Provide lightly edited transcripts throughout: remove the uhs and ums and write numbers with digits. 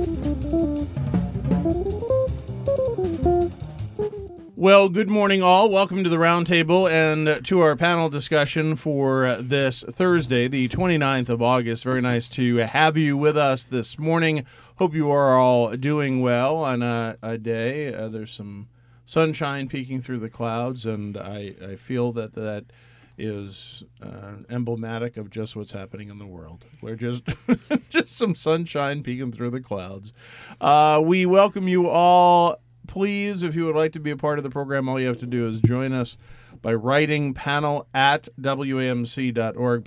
Well, good morning, all. Welcome to the Roundtable and to our panel discussion for this Thursday, the 29th of August. Very nice to have you with us this morning. Hope you are all doing well on a day. There's some sunshine peeking through the clouds, and I feel that is emblematic of just what's happening in the world. We're just some sunshine peeking through the clouds. We welcome you all. Please, if you would like to be a part of the program, all you have to do is join us by writing panel@wamc.org,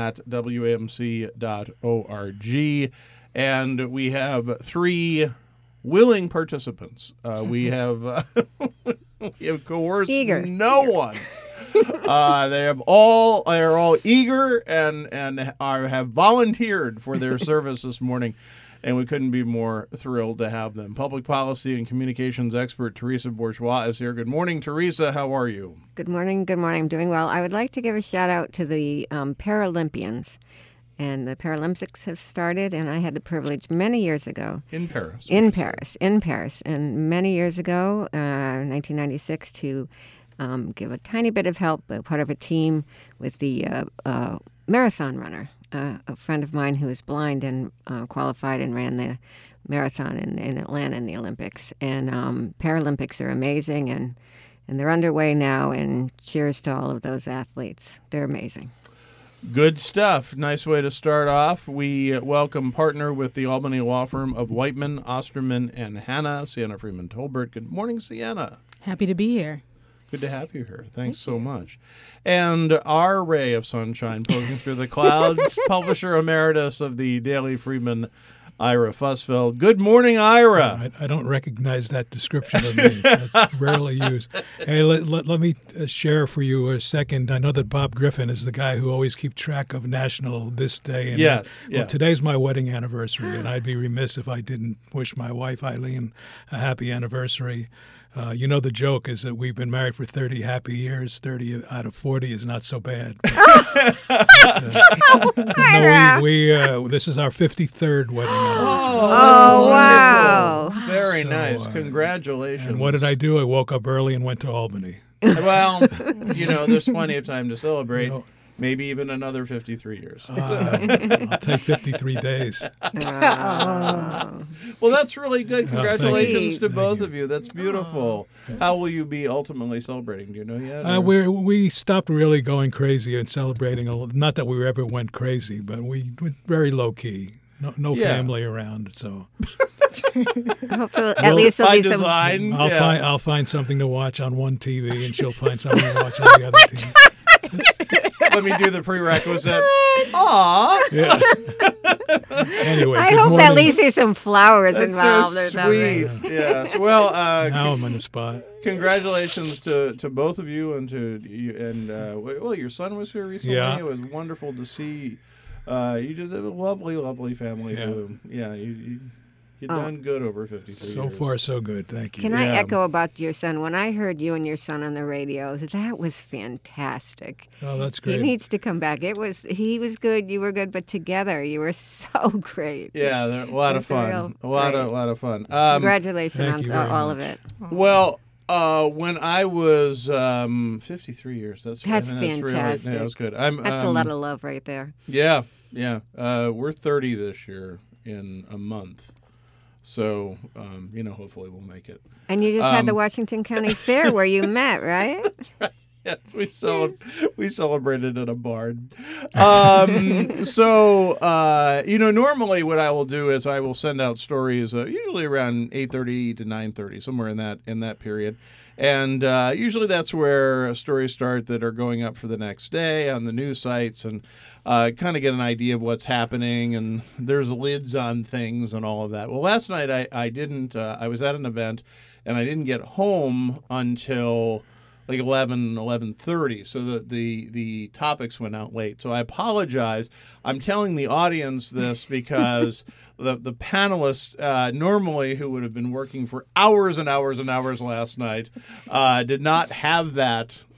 panel@wamc.org. And we have 3 willing participants. We have coerced no one. They are all eager and have volunteered for their service this morning. And we couldn't be more thrilled to have them. Public policy and communications expert Teresa Bourgeois is here. Good morning, Teresa. How are you? Good morning. Good morning. I'm doing well. I would like to give a shout out to the Paralympians. And the Paralympics have started, and I had the privilege many years ago. In Paris. In Paris. And many years ago, 1996, to give a tiny bit of help, part of a team with the marathon runner. A friend of mine who is blind and qualified and ran the marathon in Atlanta in the Olympics. And Paralympics are amazing, and they're underway now, and cheers to all of those athletes. They're amazing. Good stuff. Nice way to start off. We welcome partner with the Albany law firm of Whiteman, Osterman, and Hanna, Sienna Freeman Tolbert. Good morning, Sienna. Happy to be here. Good to have you here. Thanks so much. And our ray of sunshine poking through the clouds, publisher emeritus of the Daily Freeman, Ira Fussfeld. Good morning, Ira. I don't recognize that description of me. That's rarely used. Hey, let me share for you a second. I know that Bob Griffin is the guy who always keeps track of National this day. And yes. Well, today's my wedding anniversary, and I'd be remiss if I didn't wish my wife, Eileen, a happy anniversary. You know, the joke is that we've been married for 30 happy years. 30 out of 40 is not so bad. This is our 53rd wedding anniversary. Oh, wow. Very nice. Congratulations. And what did I do? I woke up early and went to Albany. Well, there's plenty of time to celebrate. Maybe even another 53 years. I'll take 53 days. Well, that's really good. Congratulations to both of you. That's beautiful. How will you be ultimately celebrating? Do you know yet? We stopped really going crazy and celebrating. Not that we ever went crazy, but we went very low key. No family around, so. Hopefully, at least there'll be design, some. I'll find something to watch on one TV, and she'll find something to watch on the other TV. Let me do the prerequisite. Aww. Yeah. Anyway, I hope at least there's some flowers That's involved so or sweet. something. Yes. Well, now I'm on the spot. Congratulations to both of you and to you. And your son was here recently. Yeah. It was wonderful to see. You just have a lovely, lovely family. Yeah. You've done good over 53 years. So far, so good. Thank you. Can I echo about your son? When I heard you and your son on the radio, that was fantastic. Oh, that's great. He needs to come back. He was good, you were good, but together you were so great. Yeah, they're a lot of fun. A lot of fun. Congratulations on all of it. Well, when I was 53 years, that's fantastic. Really, that was good. That's a lot of love right there. Yeah. We're 30 this year in a month. So, hopefully we'll make it. And you just had the Washington County Fair where you met, right? That's right. Yes, we celebrated at a barn. Normally what I will do is I will send out stories usually around 8:30 to 9:30, somewhere in that period. And usually that's where stories start that are going up for the next day on the news sites and kind of get an idea of what's happening. And there's lids on things and all of that. Well, last night I didn't. I was at an event and I didn't get home until like 11:30. So the topics went out late. So I apologize. I'm telling the audience this because the panelists normally who would have been working for hours and hours and hours last night did not have that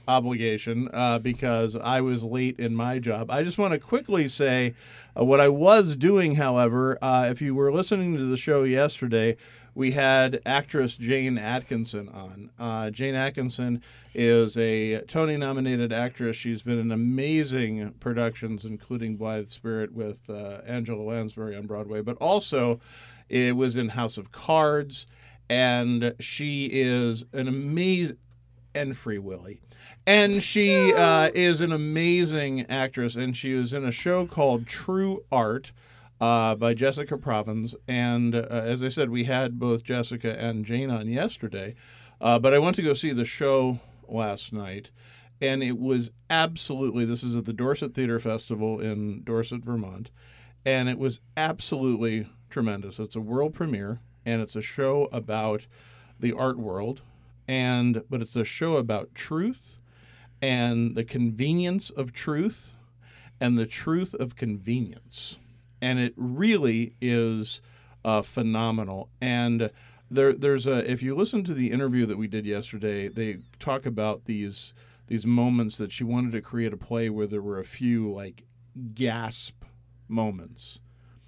obligation because I was late in my job. I just want to quickly say what I was doing, however. If you were listening to the show yesterday, we had actress Jane Atkinson on. Jane Atkinson is a Tony-nominated actress. She's been in amazing productions, including Blithe Spirit with Angela Lansbury on Broadway, but also it was in House of Cards, and she is an amazing, and Free Willy. And she is an amazing actress, and she was in a show called True Art by Jessica Provins. And as I said, we had both Jessica and Jane on yesterday, but I went to go see the show last night, and it was absolutely, this is at the Dorset Theatre Festival in Dorset, Vermont, and it was absolutely tremendous. It's a world premiere, and it's a show about the art world, but it's a show about truth and the convenience of truth and the truth of convenience. And it really is phenomenal. And there's if you listen to the interview that we did yesterday, they talk about these moments that she wanted to create a play where there were a few like gasp moments.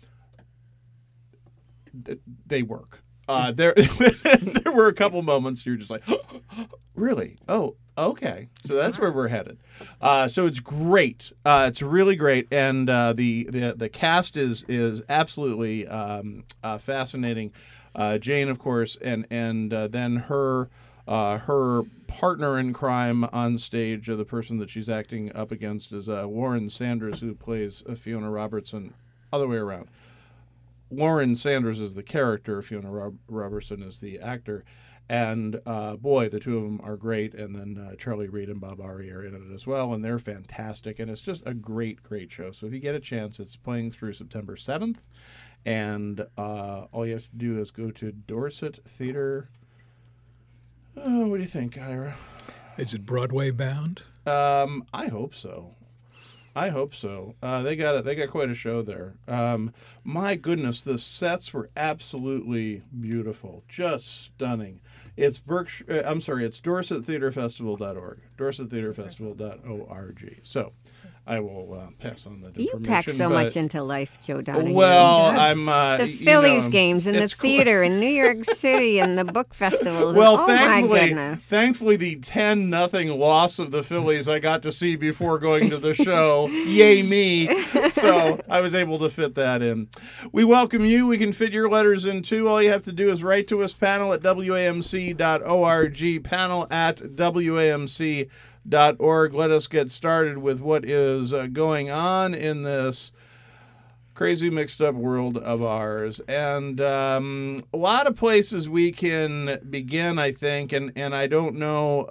They work. There were a couple moments you're just like, really? Oh, okay. So that's where we're headed. So it's great. It's really great, and the cast is absolutely fascinating. Jane, of course, and then her partner in crime on stage, the person that she's acting up against, is Warren Sanders, who plays Fiona Robertson. Other way around. Warren Sanders is the character, Fiona Robertson is the actor, and boy, the two of them are great. And then Charlie Reed and Bob Ari are in it as well, and they're fantastic. And it's just a great, great show. So if you get a chance, it's playing through September 7th, and all you have to do is go to Dorset Theatre. What do you think, Ira? Is it Broadway bound? I hope so. I hope so. They got quite a show there. My goodness, the sets were absolutely beautiful, just stunning. It's it's DorsetTheatreFestival.org, DorsetTheatreFestival.org. So, I will pass on that information. You pack so much into life, Joe Donahue. Well, I'm the Phillies games and the theater in New York City and the book festivals. Well, my goodness. Thankfully, the 10-0 loss of the Phillies I got to see before going to the show. Yay me! So I was able to fit that in. We welcome you. We can fit your letters in too. All you have to do is write to us, panel@WAMC.org, panel@WAMC.org. Let us get started with what is going on in this crazy mixed up world of ours. And a lot of places we can begin, I think, and I don't know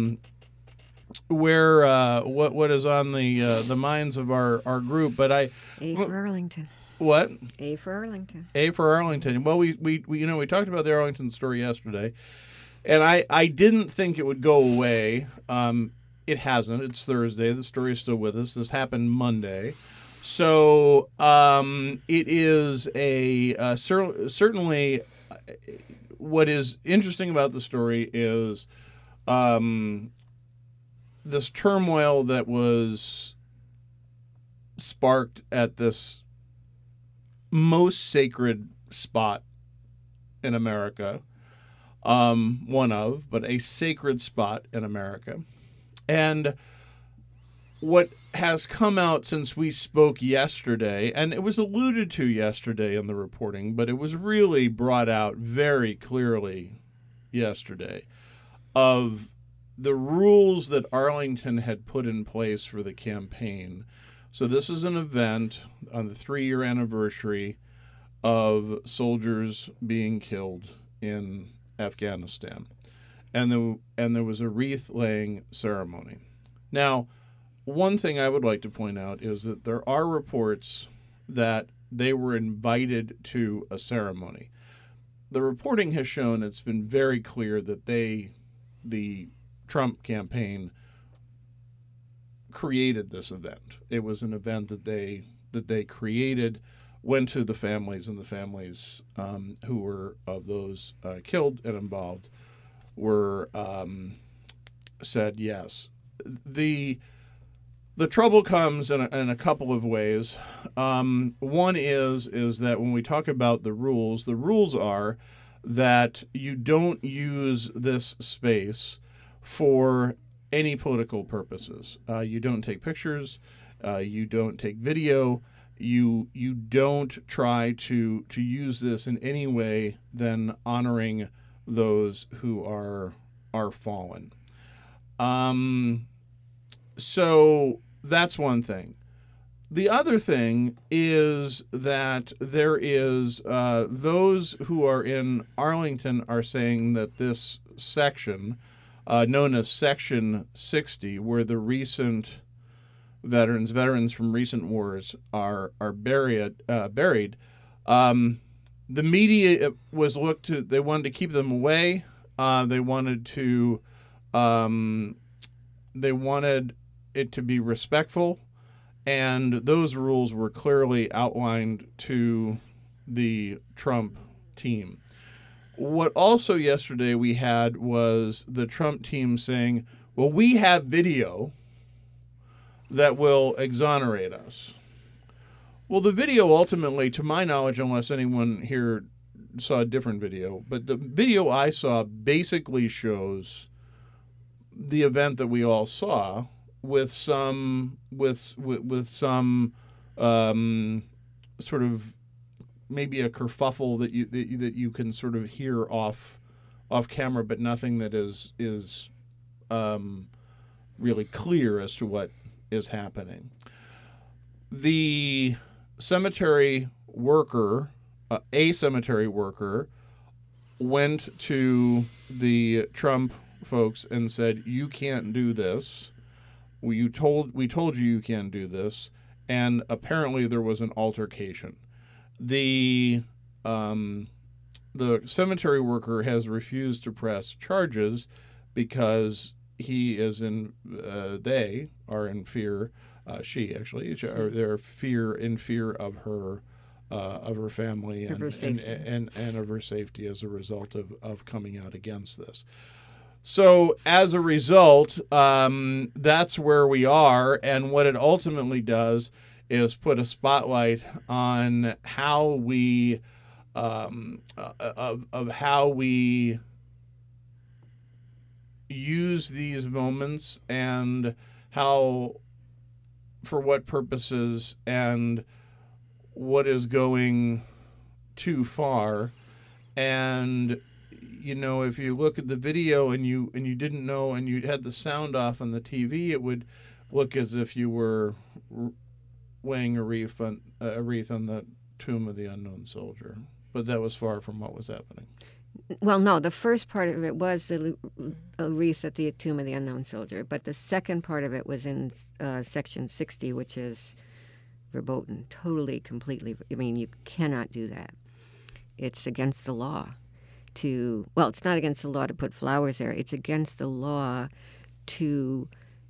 where what is on the minds of our group, but A for Arlington. What? A for Arlington. A for Arlington. Well, we talked about the Arlington story yesterday, and I didn't think it would go away. It hasn't. It's Thursday. The story is still with us. This happened Monday. So it is certainly what is interesting about the story is this turmoil that was sparked at this most sacred spot in America, but a sacred spot in America. And what has come out since we spoke yesterday, and it was alluded to yesterday in the reporting, but it was really brought out very clearly yesterday, of the rules that Arlington had put in place for the campaign. So this is an event on the 3-year anniversary of soldiers being killed in Afghanistan. And there was a wreath-laying ceremony. Now, one thing I would like to point out is that there are reports that they were invited to a ceremony. The reporting has shown it's been very clear that the Trump campaign created this event. It was an event that they created, went to the families, and the families who were of those killed and involved were said, yes, the trouble comes in a couple of ways. One is that when we talk about the rules are that you don't use this space for any political purposes. You don't take pictures. You don't take video. You don't try to use this in any way than honoring those who are fallen. So that's one thing. The other thing is that there is those who are in Arlington are saying that this section, known as Section 60, where the recent veterans from recent wars are buried. The media was looked to. They wanted to keep them away. They wanted it to be respectful, and those rules were clearly outlined to the Trump team. What also yesterday we had was the Trump team saying, well, we have video that will exonerate us. Well, the video ultimately, to my knowledge, unless anyone here saw a different video, but the video I saw basically shows the event that we all saw with some sort of maybe a kerfuffle that you can sort of hear off camera, but nothing that is really clear as to what is happening. The cemetery worker, a cemetery worker, went to the Trump folks and said, "You can't do this. We told you can't do this." And apparently there was an altercation. The cemetery worker has refused to press charges because they are in fear. She actually, they're in fear of her family and of her safety as a result of coming out against this. So as a result, that's where we are, and what it ultimately does is put a spotlight on how we how we use these moments and how, for what purposes, and what is going too far. And if you look at the video and you didn't know and you had the sound off on the TV, it would look as if you were weighing a wreath on the tomb of the unknown soldier. But that was far from what was happening. Well, no, the first part of it was a wreath at the tomb of the unknown soldier, but the second part of it was in Section 60, which is verboten, totally, completely. I mean, you cannot do that. It's against the law it's not against the law to put flowers there. It's against the law to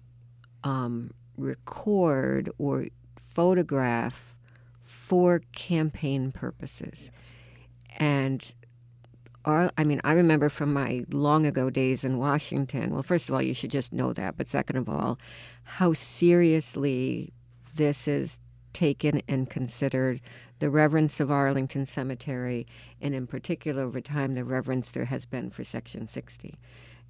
record or photograph for campaign purposes. Yes. And I remember from my long ago days in Washington, well, first of all, you should just know that, but second of all, how seriously this is taken and considered, the reverence of Arlington Cemetery, and in particular over time the reverence there has been for Section 60,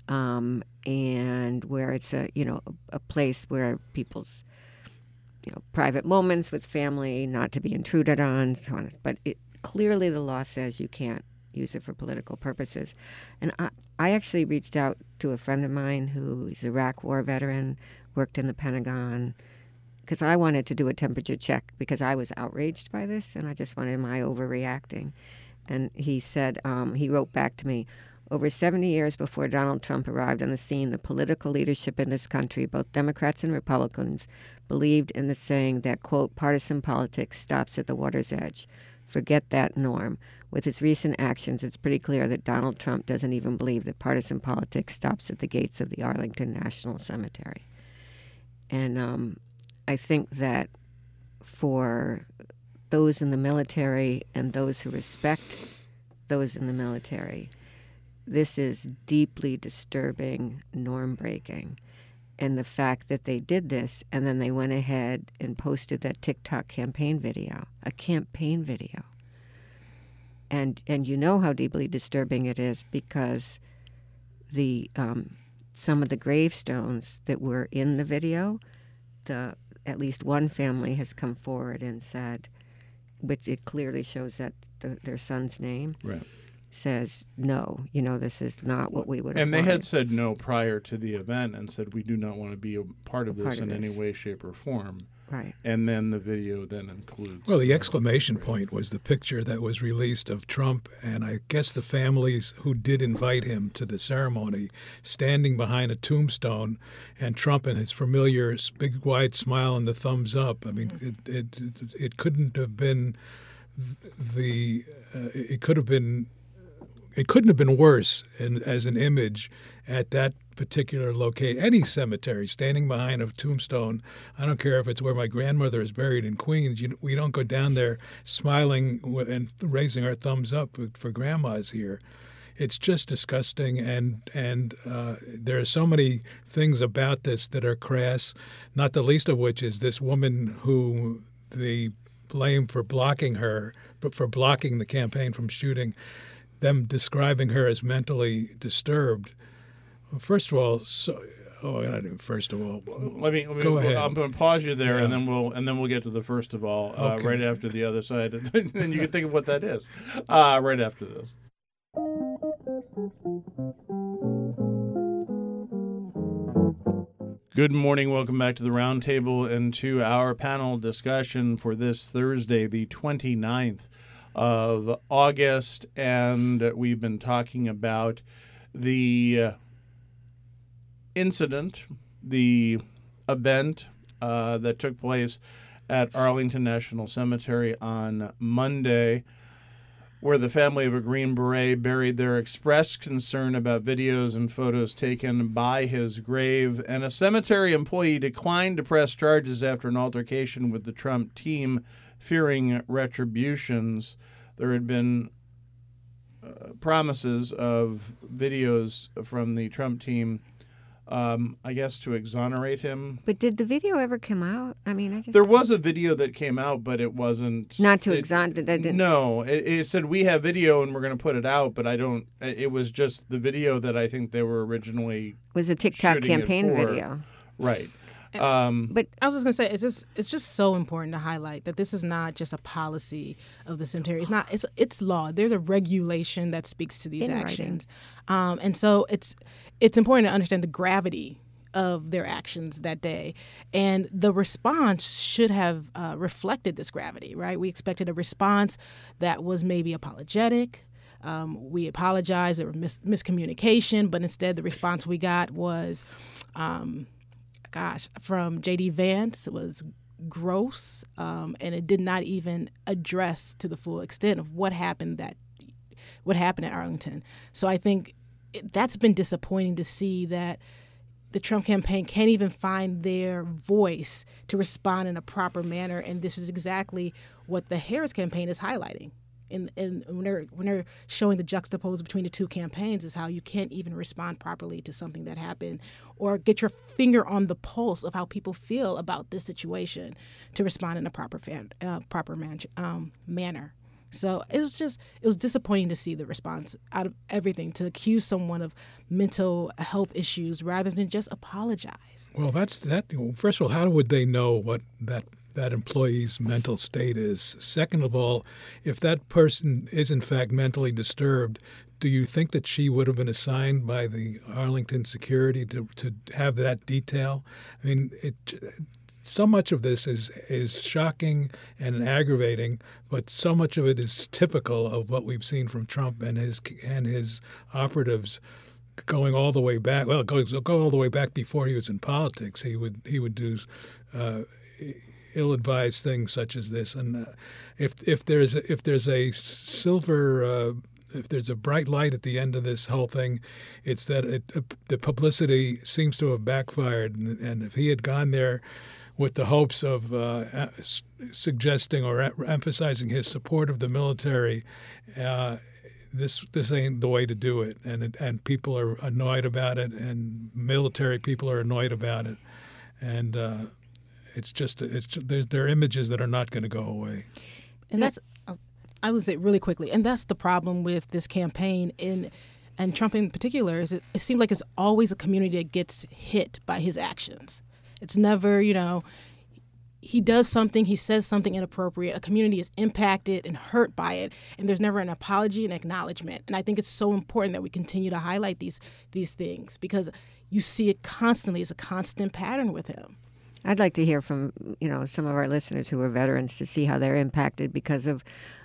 and where it's a place where people's private moments with family not to be intruded on, so on. But clearly the law says you can't use it for political purposes. And I actually reached out to a friend of mine who is an Iraq War veteran, worked in the Pentagon, because I wanted to do a temperature check because I was outraged by this and I just wanted, am I overreacting? And he said, he wrote back to me, over 70 years before Donald Trump arrived on the scene, the political leadership in this country, both Democrats and Republicans, believed in the saying that, quote, partisan politics stops at the water's edge. Forget that norm. With his recent actions, it's pretty clear that Donald Trump doesn't even believe that partisan politics stops at the gates of the Arlington National Cemetery. And I think that for those in the military and those who respect those in the military, this is deeply disturbing, norm-breaking. and the fact that they did this, and then they went ahead and posted that TikTok campaign video, a campaign video. And you know how deeply disturbing it is, because the some of the gravestones that were in the video, at least one family has come forward and said, which it clearly shows that their son's name, Right. says, no, this is not what we would have And they wanted. had said no prior to the event and said, we do not want to be a part of this in any way, shape, or form. Right. And then the video then includes... Well, the exclamation point was the picture that was released of Trump and I guess the families who did invite him to the ceremony standing behind a tombstone, and Trump and his familiar big wide smile and the thumbs up. I mean, it couldn't have been it couldn't have been worse as an image at that particular location. Any cemetery, standing behind a tombstone. I don't care if it's where my grandmother is buried in Queens. We don't go down there smiling and raising our thumbs up for grandma's here. It's just disgusting, and there are so many things about this that are crass, not the least of which is this woman who they blame for blocking her, but for blocking the campaign from shooting, them describing her as mentally disturbed. Well, first of all, not even first of all. Let me go ahead. I'm going to pause you there, Yeah. and then we'll get to the first of all Okay. right after the other side, and then you can think of what that is right after this. Good morning. Welcome back to the Roundtable and to our panel discussion for this Thursday, the 29th of August. And we've been talking about the incident, the event that took place at Arlington National Cemetery on Monday, where the family of a Green Beret buried their expressed concern about videos and photos taken by his grave, and a cemetery employee declined to press charges after an altercation with the Trump team, fearing retributions. There had been promises of videos from the Trump team, I guess, to exonerate him. But did the video ever come out? I mean, There was a video that came out, but it wasn't... Not to exonerate... No, it said we have video and we're going to put it out, but I don't... It was just the video that I think they were originally... was a TikTok shooting it campaign for. video. Right. But I was just going to say, it's just so important to highlight that this is not just a policy of the cemetery. It's not. It's law. There's a regulation that speaks to these In actions, and so it's important to understand the gravity of their actions that day, and the response should have reflected this gravity. Right? We expected a response that was maybe apologetic. We apologized. There was miscommunication, but instead the response we got was. From J.D. Vance, it was gross, and it did not even address to the full extent of what happened at Arlington. So I think that's been disappointing to see that the Trump campaign can't even find their voice to respond in a proper manner, and this is exactly what the Harris campaign is highlighting. And when they're showing the juxtapose between the two campaigns is how you can't even respond properly to something that happened or get your finger on the pulse of how people feel about this situation to respond in a proper manner. So it was disappointing to see the response out of everything, to accuse someone of mental health issues rather than just apologize. Well, that's that. First of all, how would they know what that employee's mental state is? Second of all, if that person is in fact mentally disturbed, do you think that she would have been assigned by the Arlington security to have that detail? I mean, so much of this is shocking and aggravating, but so much of it is typical of what we've seen from Trump and his operatives going all the way back. Well, go all the way back before he was in politics. He would do ill-advised things such as this, and if there's a silver, if there's a bright light at the end of this whole thing, it's that the publicity seems to have backfired, and if he had gone there with the hopes of suggesting or emphasizing his support of the military, this ain't the way to do it, and people are annoyed about it, and military people are annoyed about it, and there are images that are not going to go away. And that's, I would say really quickly, and that's the problem with this campaign and Trump in particular, is it seems like it's always a community that gets hit by his actions. It's never, he does something, he says something inappropriate, a community is impacted and hurt by it, and there's never an apology and acknowledgement. And I think it's so important that we continue to highlight these things, because you see it constantly. It's a constant pattern with him. I'd like to hear from some of our listeners who are veterans to see how they're impacted because of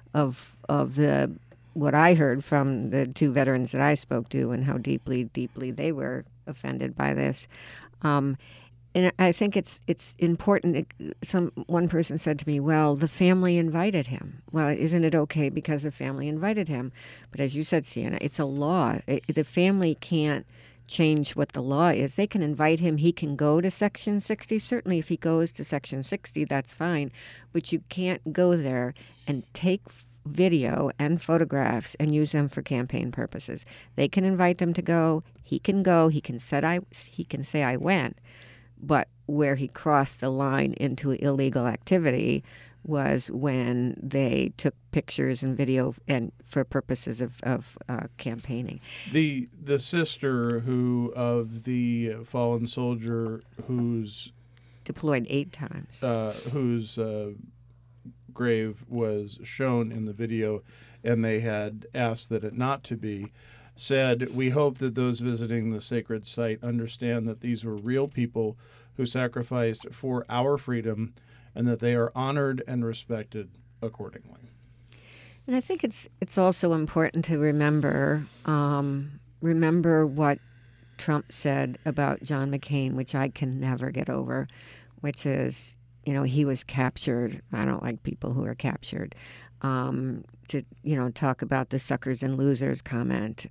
the what I heard from the two veterans that I spoke to and how deeply they were offended by this. And I think it's important. One person said to me, "Well, the family invited him." Well, isn't it okay because the family invited him? But as you said, Sienna, it's a law. The family can't change what the law is. They can invite him. He can go to Section 60. Certainly, if he goes to Section 60, that's fine. But you can't go there and take video and photographs and use them for campaign purposes. They can invite them to go. He can go. He can say I went. But where he crossed the line into illegal activity was when they took pictures and video and for purposes of campaigning. The sister of the fallen soldier who's deployed 8 times, whose grave was shown in the video, and they had asked that it not to be, said, "We hope that those visiting the sacred site understand that these were real people who sacrificed for our freedom, and that they are honored and respected accordingly." And I think it's also important to remember what Trump said about John McCain, which I can never get over, which is, he was captured. I don't like people who are captured. To talk about the suckers and losers comment,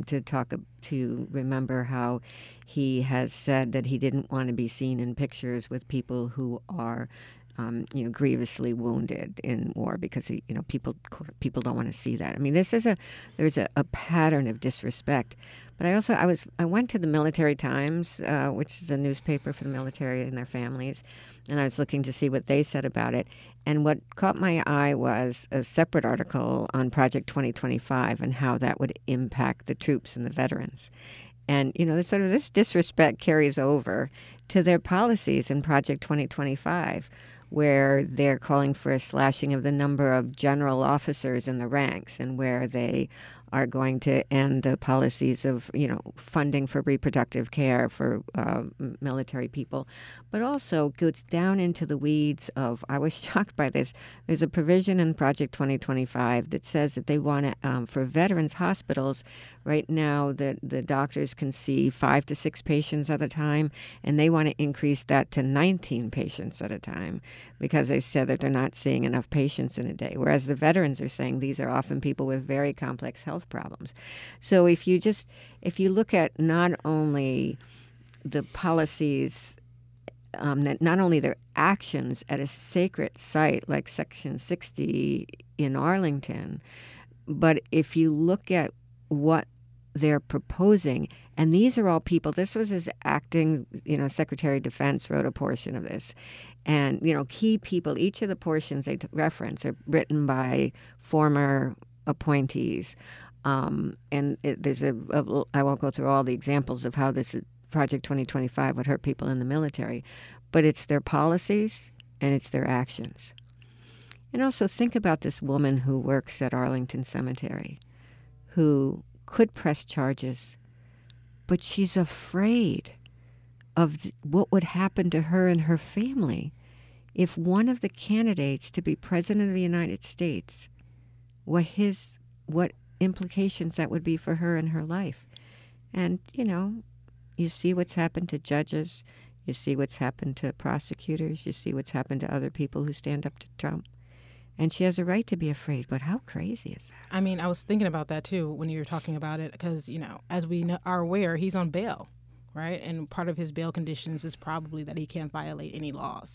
to remember how he has said that he didn't want to be seen in pictures with people who are grievously wounded in war, because people don't want to see that. I mean, there's a pattern of disrespect. But I went to the Military Times, which is a newspaper for the military and their families, and I was looking to see what they said about it. And what caught my eye was a separate article on Project 2025 and how that would impact the troops and the veterans. And, this disrespect carries over to their policies in Project 2025, where they're calling for a slashing of the number of general officers in the ranks, and where they are going to end the policies of, funding for reproductive care for military people, but also goes down into the weeds of, I was shocked by this, there's a provision in Project 2025 that says that they want to, for veterans hospitals, right now the doctors can see 5 to 6 patients at a time, and they want to increase that to 19 patients at a time, because they said that they're not seeing enough patients in a day, whereas the veterans are saying these are often people with very complex health problems. So if you look at not only the policies, not only their actions at a sacred site like Section 60 in Arlington, but if you look at what they're proposing, and these are all people, this was his acting, Secretary of Defense wrote a portion of this, and, key people, each of the portions they reference are written by former appointees. There's I won't go through all the examples of how this Project 2025 would hurt people in the military, but it's their policies and it's their actions. And also think about this woman who works at Arlington Cemetery, who could press charges, but she's afraid of what would happen to her and her family if one of the candidates to be president of the United States, what implications that would be for her and her life. And, you see what's happened to judges, you see what's happened to prosecutors, you see what's happened to other people who stand up to Trump. And she has a right to be afraid, but how crazy is that? I mean, I was thinking about that, too, when you were talking about it, because, as we are aware, he's on bail, right? And part of his bail conditions is probably that he can't violate any laws.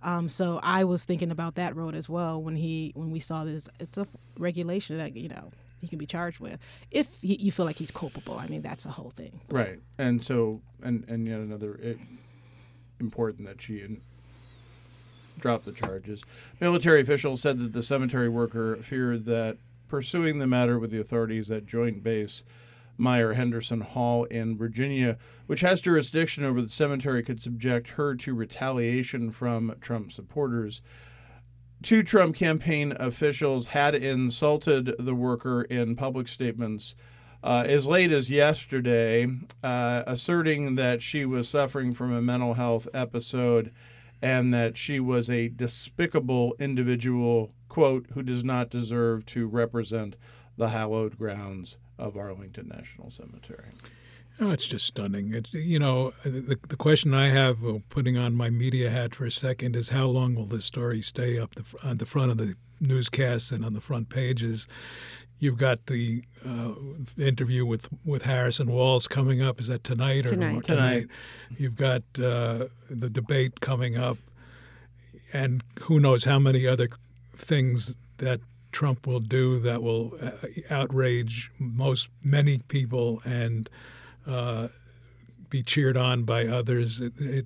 So I was thinking about that road as well when we saw this. It's a regulation that, he can be charged with if you feel like he's culpable. I mean, that's a whole thing. Right. And so, and yet another important that she dropped the charges. Military officials said that the cemetery worker feared that pursuing the matter with the authorities at Joint Base Meyer Henderson Hall in Virginia, which has jurisdiction over the cemetery, could subject her to retaliation from Trump supporters. Two Trump campaign officials had insulted the worker in public statements as late as yesterday, asserting that she was suffering from a mental health episode and that she was a despicable individual, quote, who does not deserve to represent the hallowed grounds of Arlington National Cemetery. Oh, it's just stunning. It's, the question I have, putting on my media hat for a second, is how long will this story stay up on the front of the newscasts and on the front pages? You've got the interview with Harrison Walls coming up. Is that tonight or Tonight. Tonight. You've got the debate coming up, and who knows how many other things that Trump will do that will outrage many people and be cheered on by others.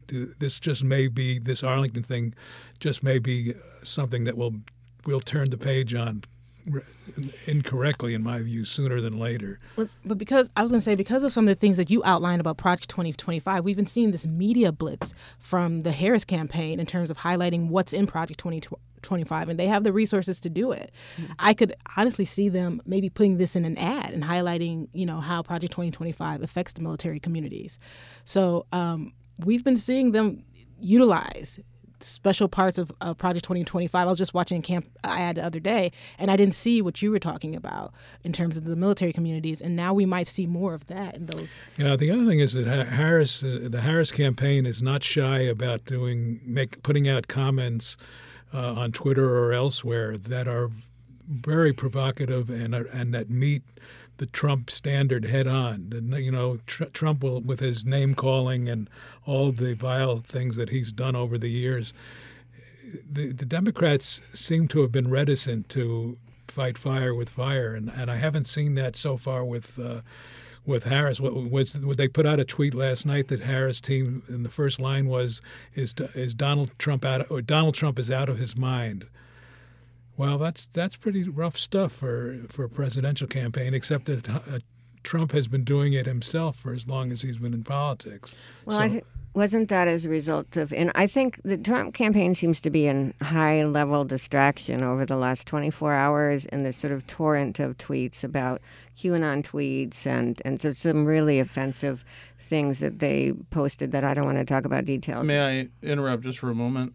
This Arlington thing just may be something that we'll turn the page on incorrectly, in my view, sooner than later. But because of some of the things that you outlined about Project 2025, we've been seeing this media blitz from the Harris campaign in terms of highlighting what's in Project 2025, and they have the resources to do it. Mm-hmm. I could honestly see them maybe putting this in an ad and highlighting, how Project 2025 affects the military communities. So we've been seeing them utilize special parts of Project 2025. I was just watching a camp ad the other day, and I didn't see what you were talking about in terms of the military communities, and now we might see more of that in those. Yeah, the other thing is that the Harris campaign is not shy about putting out comments on Twitter or elsewhere that are very provocative and that meet the Trump standard head on. Trump will, with his name calling and all the vile things that he's done over the years, the Democrats seem to have been reticent to fight fire with fire, and I haven't seen that so far with Harris. What they put out a tweet last night that Harris team, and the first line is Donald Trump is out of his mind. Well, that's pretty rough stuff for a presidential campaign, except that Trump has been doing it himself for as long as he's been in politics. Well, wasn't that as a result of, and I think the Trump campaign seems to be in high-level distraction over the last 24 hours in this sort of torrent of tweets about QAnon tweets and so some really offensive things that they posted that I don't want to talk about details. May I interrupt just for a moment?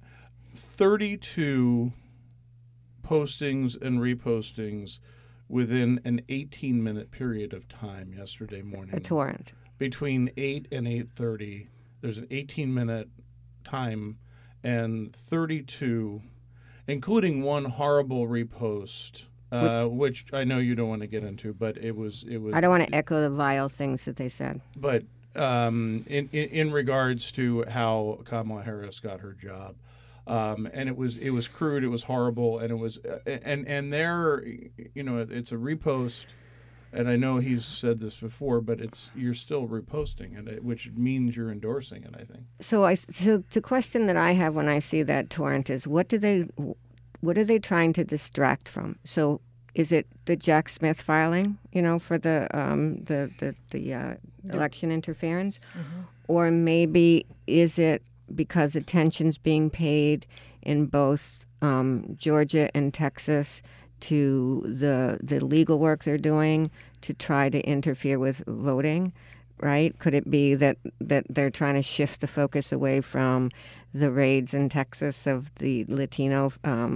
32 postings and repostings within an 18-minute period of time yesterday morning. A torrent. Between 8 and 8:30, there's an 18-minute time, and 32, including one horrible repost, which I know you don't want to get into, but it was. I don't want to echo the vile things that they said. But in regards to how Kamala Harris got her job. And it was crude, it was horrible, and it was and there, it's a repost, and I know he's said this before, but you're still reposting it, which means you're endorsing it, I think. So the question that I have when I see that torrent is what are they trying to distract from? So is it the Jack Smith filing, for the election interference, mm-hmm. or maybe is it because attention's being paid in both Georgia and Texas to the legal work they're doing to try to interfere with voting, right? Could it be that they're trying to shift the focus away from the raids in Texas of the Latino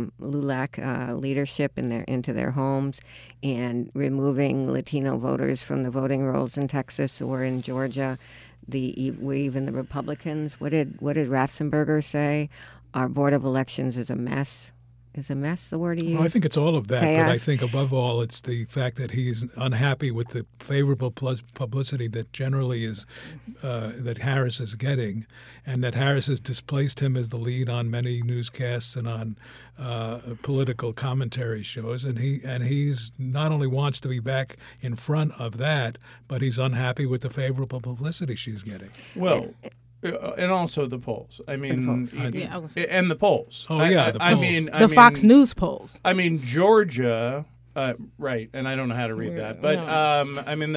LULAC leadership into their homes and removing Latino voters from the voting rolls in Texas or in Georgia? Even the Republicans. What did Ratzenberger say? Our Board of Elections is a mess. Is a mess the word he used? Well, I think it's all of that, Chaos. but I think above all, it's the fact that he's unhappy with the favorable publicity that generally is that Harris is getting, and that Harris has displaced him as the lead on many newscasts and on political commentary shows, and he's not only wants to be back in front of that, but he's unhappy with the favorable publicity she's getting. Well, and also the polls. I mean, polls. Yeah, I was gonna say. and the polls. Oh, yeah, the polls. The Fox News polls. I mean, Georgia, right? And I don't know how to read that, but I mean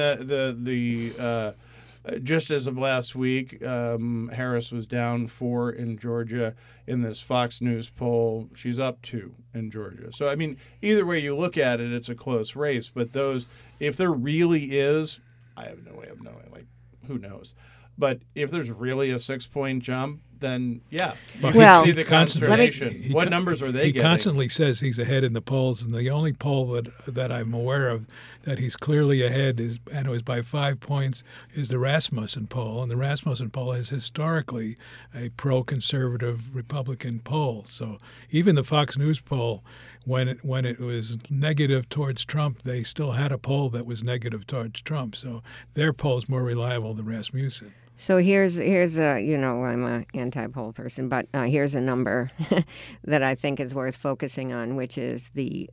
the just as of last week, Harris was down 4 in Georgia. In this Fox News poll, she's up 2 in Georgia. So I mean, either way you look at it, it's a close race. But those, if there really is, I have no way of knowing. Like, who knows? But if there's really a 6-point jump, then yeah, you Well, can see the consternation. He What numbers are they He getting? constantly says he's ahead in the polls, and the only poll that I'm aware of that he's clearly ahead is, and it was by 5 points, is the Rasmussen poll, and the Rasmussen poll is historically a pro-conservative Republican poll. So even the Fox News poll, when it was negative towards Trump, they still had a poll that was negative towards Trump. So their poll is more reliable than Rasmussen. So here's a, I'm an anti-poll person, but here's a number that I think is worth focusing on, which is the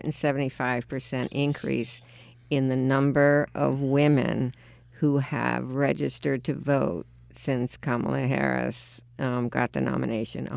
175% increase in the number of women who have registered to vote since Kamala Harris got the nomination.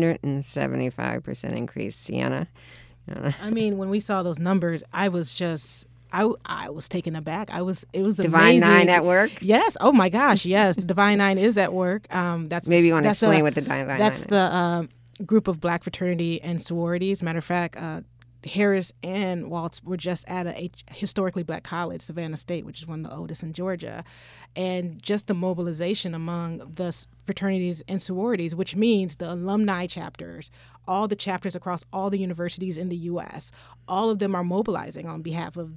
175% increase. Sienna? I mean, when we saw those numbers, I was just... I was taken aback. It was Divine amazing. Nine at work? Yes. Oh my gosh. Yes. The Divine Nine is at work. That's Maybe you want to that's explain what the Divine Nine is. That's the group of black fraternity and sororities. Matter of fact, Harris and Waltz were just at a historically black college, Savannah State, which is one of the oldest in Georgia. And just the mobilization among the fraternities and sororities, which means the alumni chapters, all the chapters across all the universities in the U.S., all of them are mobilizing on behalf of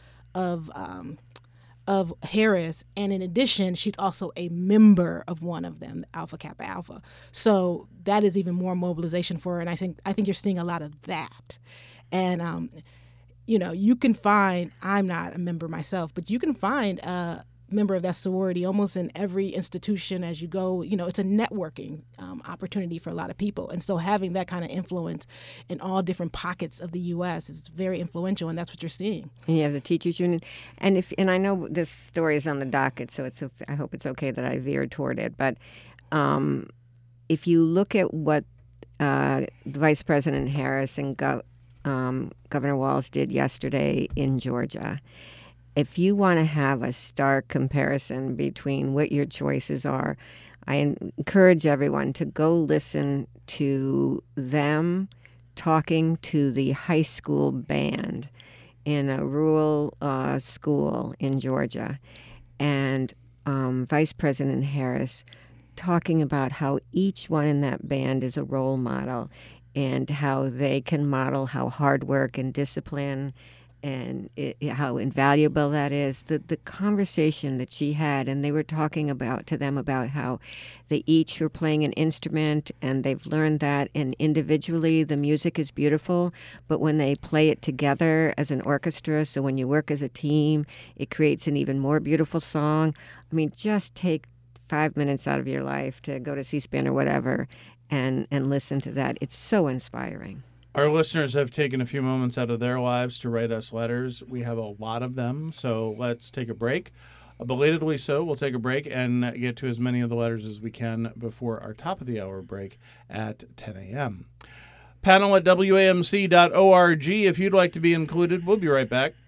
of Harris. And in addition, she's also a member of one of them, Alpha Kappa Alpha. So that is even more mobilization for her. And I think you're seeing a lot of that. And, you can find, I'm not a member myself, but you can find a member of that sorority almost in every institution as you go. It's a networking opportunity for a lot of people. And so having that kind of influence in all different pockets of the U.S. is very influential, and that's what you're seeing. And you have the teachers union. And I know this story is on the docket, so I hope it's okay that I veered toward it. But if you look at what Vice President Harris and Governor Walz did yesterday in Georgia, if you want to have a stark comparison between what your choices are, I encourage everyone to go listen to them talking to the high school band in a rural school in Georgia. And Vice President Harris talking about how each one in that band is a role model and how they can model how hard work and discipline and how invaluable that is. The conversation that she had, and they were talking to them about how they each were playing an instrument and they've learned that, and individually the music is beautiful, but when they play it together as an orchestra, so when you work as a team, it creates an even more beautiful song. I mean, just take 5 minutes out of your life to go to C-SPAN or whatever and listen to that. It's so inspiring. Our listeners have taken a few moments out of their lives to write us letters. We have a lot of them, so let's take a break. Belatedly so, we'll take a break and get to as many of the letters as we can before our top of the hour break at 10 a.m. Panel at WAMC.org if you'd like to be included. We'll be right back.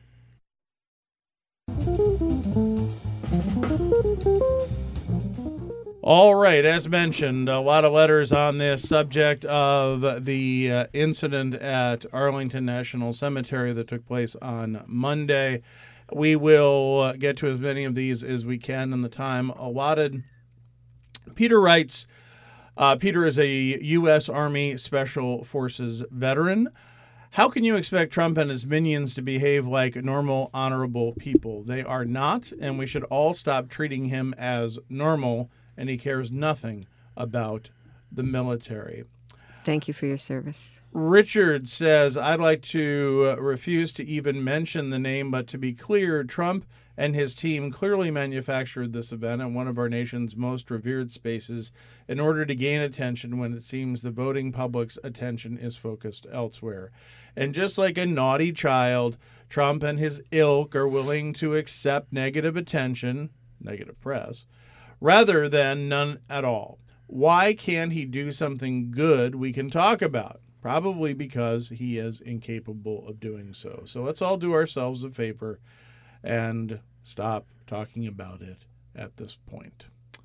All right, as mentioned, a lot of letters on this subject of the incident at Arlington National Cemetery that took place on Monday. We will get to as many of these as we can in the time allotted. Peter writes, Peter is a U.S. Army Special Forces veteran. How can you expect Trump and his minions to behave like normal, honorable people? They are not, and we should all stop treating him as normal, and he cares nothing about the military. Thank you for your service. Richard says, I'd like to refuse to even mention the name, but to be clear, Trump and his team clearly manufactured this event at one of our nation's most revered spaces in order to gain attention when it seems the voting public's attention is focused elsewhere. And just like a naughty child, Trump and his ilk are willing to accept negative attention, negative press, rather than none at all. Why can't he do something good we can talk about? Probably because he is incapable of doing so. So let's all do ourselves a favor and stop talking about it at this point.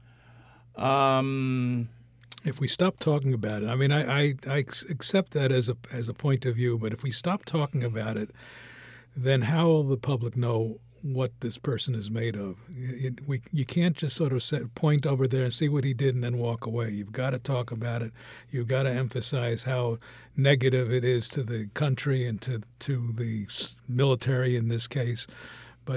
If we stop talking about it, I mean, I accept that as a point of view, but if we stop talking about it, then how will the public know what this person is made of? You can't just sort of point over there and see what he did and then walk away. You've got to talk about it. You've got to emphasize how negative it is to the country and to the military in this case. But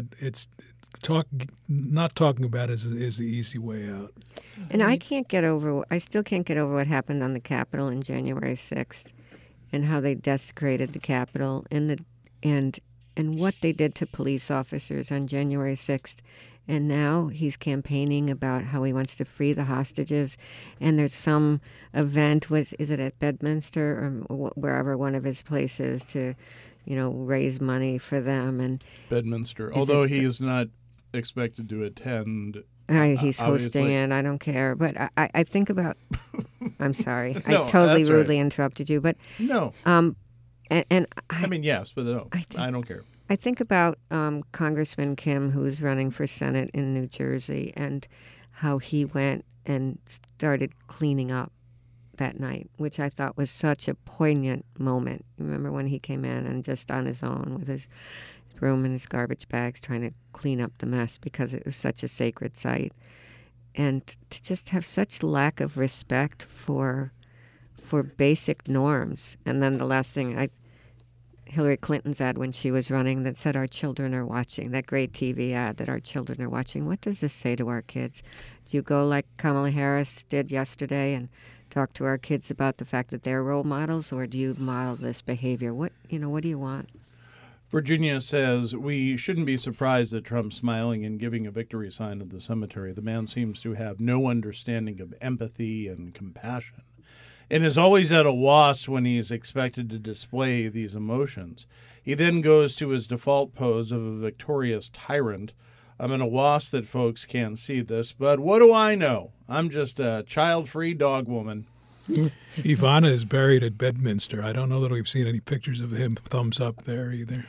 not talking about it is the easy way out. And I still can't get over what happened on the Capitol on January 6th and how they desecrated the Capitol and what they did to police officers on January 6th. And now he's campaigning about how he wants to free the hostages. And there's some event, is it at Bedminster or wherever one of his places, to, raise money for them. And Bedminster, although he is not expected to attend. He's hosting it. I don't care. But I think about, I'm sorry. No, I totally that's rudely right. interrupted you. But No. And I mean, yes, but no, I don't care. I think about Congressman Kim, who's running for Senate in New Jersey, and how he went and started cleaning up that night, which I thought was such a poignant moment. Remember when he came in and just on his own with his broom and his garbage bags trying to clean up the mess because it was such a sacred site. And to just have such lack of respect for basic norms. And then the last thing, Hillary Clinton's ad when she was running that said our children are watching, that great TV ad that our children are watching. What does this say to our kids? Do you go like Kamala Harris did yesterday and talk to our kids about the fact that they're role models, or do you model this behavior? What do you want? Virginia says, we shouldn't be surprised that Trump's smiling and giving a victory sign at the cemetery. The man seems to have no understanding of empathy and compassion, and is always at a loss when he is expected to display these emotions. He then goes to his default pose of a victorious tyrant. I'm at a loss that folks can't see this, but what do I know? I'm just a child-free dog woman. Ivana is buried at Bedminster. I don't know that we've seen any pictures of him thumbs up there either.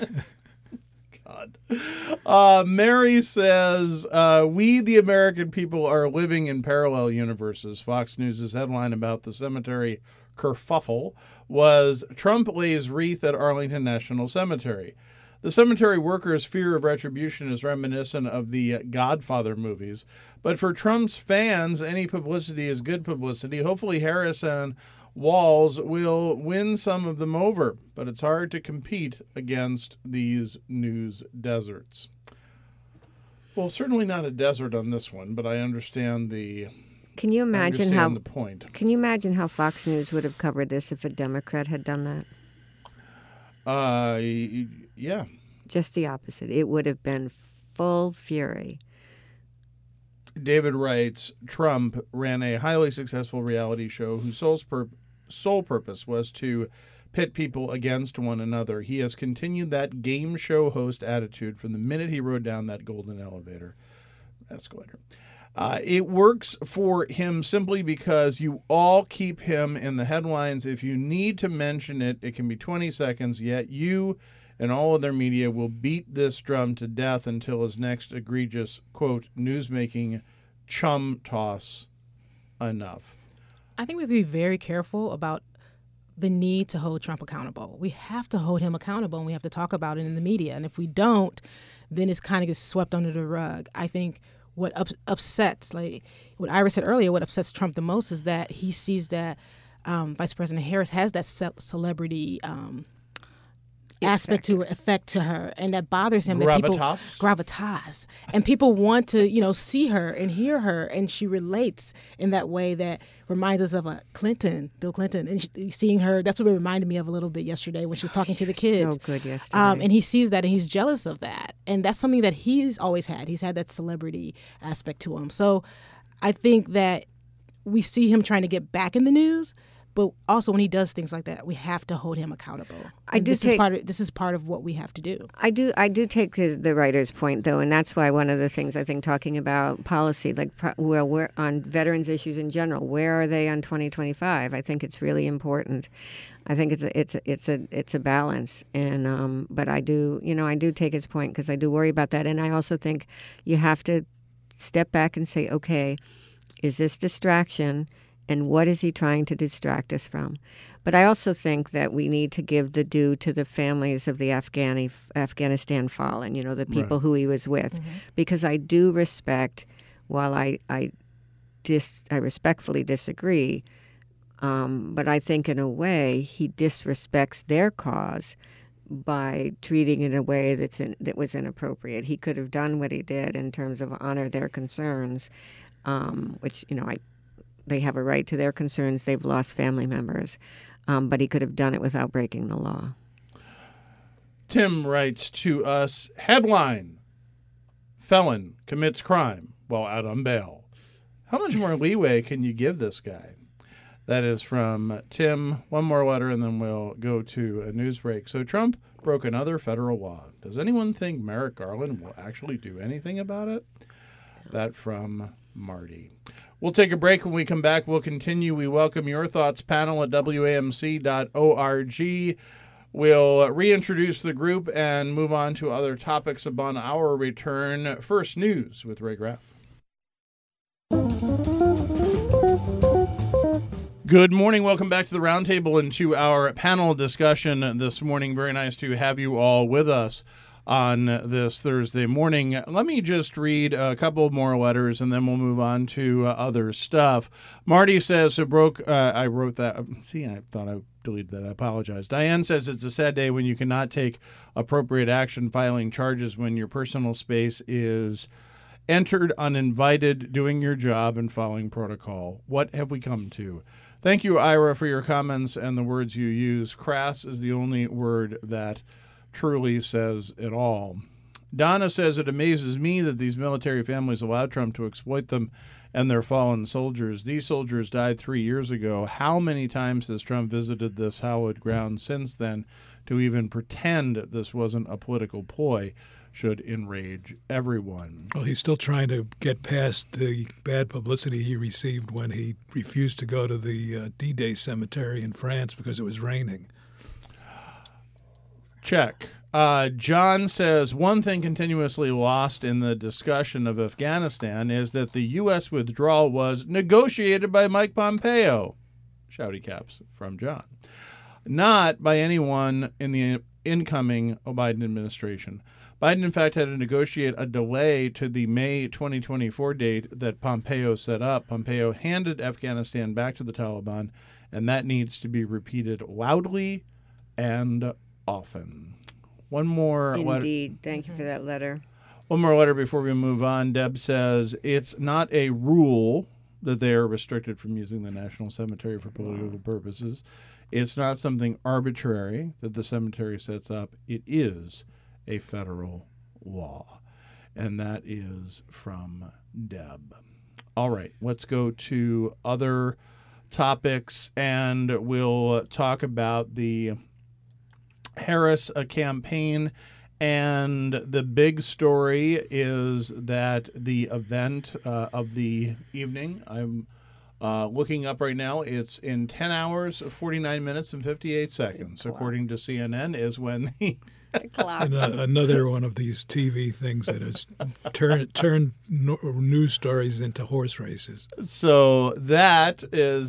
God. Mary says, we, the American people, are living in parallel universes. Fox News' headline about the cemetery kerfuffle was, Trump lays wreath at Arlington National Cemetery. The cemetery workers' fear of retribution is reminiscent of the Godfather movies. But for Trump's fans, any publicity is good publicity. Hopefully Harris and Walz will win some of them over, but it's hard to compete against these news deserts. Well, certainly not a desert on this one, but I understand the Can you imagine the point. Can you imagine how Fox News would have covered this if a Democrat had done that? Yeah. Just the opposite. It would have been full fury. David writes, Trump ran a highly successful reality show whose sole purpose was to pit people against one another. He has continued that game show host attitude from the minute he rode down that golden escalator. It works for him simply because you all keep him in the headlines. If you need to mention it, it can be 20 seconds, yet you and all other media will beat this drum to death until his next egregious, quote, newsmaking chum toss enough. I think we have to be very careful about the need to hold Trump accountable. We have to hold him accountable, and we have to talk about it in the media. And if we don't, then it's kind of gets swept under the rug. I think what upsets, like what Ira said earlier, what upsets Trump the most is that he sees that Vice President Harris has that celebrity aspect to her, effect to her, and that bothers him. That people, gravitas, and people want to, see her and hear her, and she relates in that way that reminds us of Bill Clinton, and seeing her. That's what it reminded me of a little bit yesterday when she was talking to the kids. So good yesterday. And he sees that, and he's jealous of that, and that's something that he's always had. He's had that celebrity aspect to him. So I think that we see him trying to get back in the news. But also, when he does things like that, we have to hold him accountable. This is part of what we have to do. I do take the writer's point, though, and that's why one of the things I think talking about policy, like we're on veterans issues in general, where are they on 2025? I think it's really important. I think it's a balance, and but I do take his point because I do worry about that, and I also think you have to step back and say, okay, is this distraction? And what is he trying to distract us from? But I also think that we need to give the due to the families of the Afghanistan fallen, the people who he was with. Because I do respect, while I respectfully disagree, but I think in a way he disrespects their cause by treating it in a way that was inappropriate. He could have done what he did in terms of honor their concerns, which, they have a right to their concerns. They've lost family members. But he could have done it without breaking the law. Tim writes to us, headline, felon commits crime while out on bail. How much more leeway can you give this guy? That is from Tim. One more letter, and then we'll go to a news break. So Trump broke another federal law. Does anyone think Merrick Garland will actually do anything about it? That from Marty. We'll take a break. When we come back, we'll continue. We welcome your thoughts. Panel at WAMC.org. We'll reintroduce the group and move on to other topics upon our return. First, news with Ray Graff. Good morning. Welcome back to the Roundtable and to our panel discussion this morning. Very nice to have you all with us on this Thursday morning. Let me just read a couple more letters and then we'll move on to other stuff. Marty says, I wrote that. See, I thought I deleted that. I apologize. Diane says it's a sad day when you cannot take appropriate action filing charges when your personal space is entered uninvited, doing your job and following protocol. What have we come to? Thank you, Ira, for your comments and the words you use. Crass is the only word that truly says it all. Donna says it amazes me that these military families allow Trump to exploit them and their fallen soldiers. These soldiers died 3 years ago. How many times has Trump visited this hallowed ground since then to even pretend this wasn't a political ploy should enrage everyone. Well, he's still trying to get past the bad publicity he received when he refused to go to the D-Day cemetery in France because it was raining. Check. John says, one thing continuously lost in the discussion of Afghanistan is that the U.S. withdrawal was negotiated by Mike Pompeo. Shouty caps from John. Not by anyone in the incoming Biden administration. Biden, in fact, had to negotiate a delay to the May 2024 date that Pompeo set up. Pompeo handed Afghanistan back to the Taliban, and that needs to be repeated loudly and often. One more letter. Indeed. Thank you for that letter. One more letter before we move on. Deb says, it's not a rule that they are restricted from using the National Cemetery for political purposes. It's not something arbitrary that the cemetery sets up. It is a federal law. And that is from Deb. All right, let's go to other topics, and we'll talk about the Harris campaign. And the big story is that the event of the evening, I'm looking up right now, it's in 10 hours, 49 minutes, and 58 seconds, according to CNN, is when the... Another one of these TV things that has turned news stories into horse races. So that is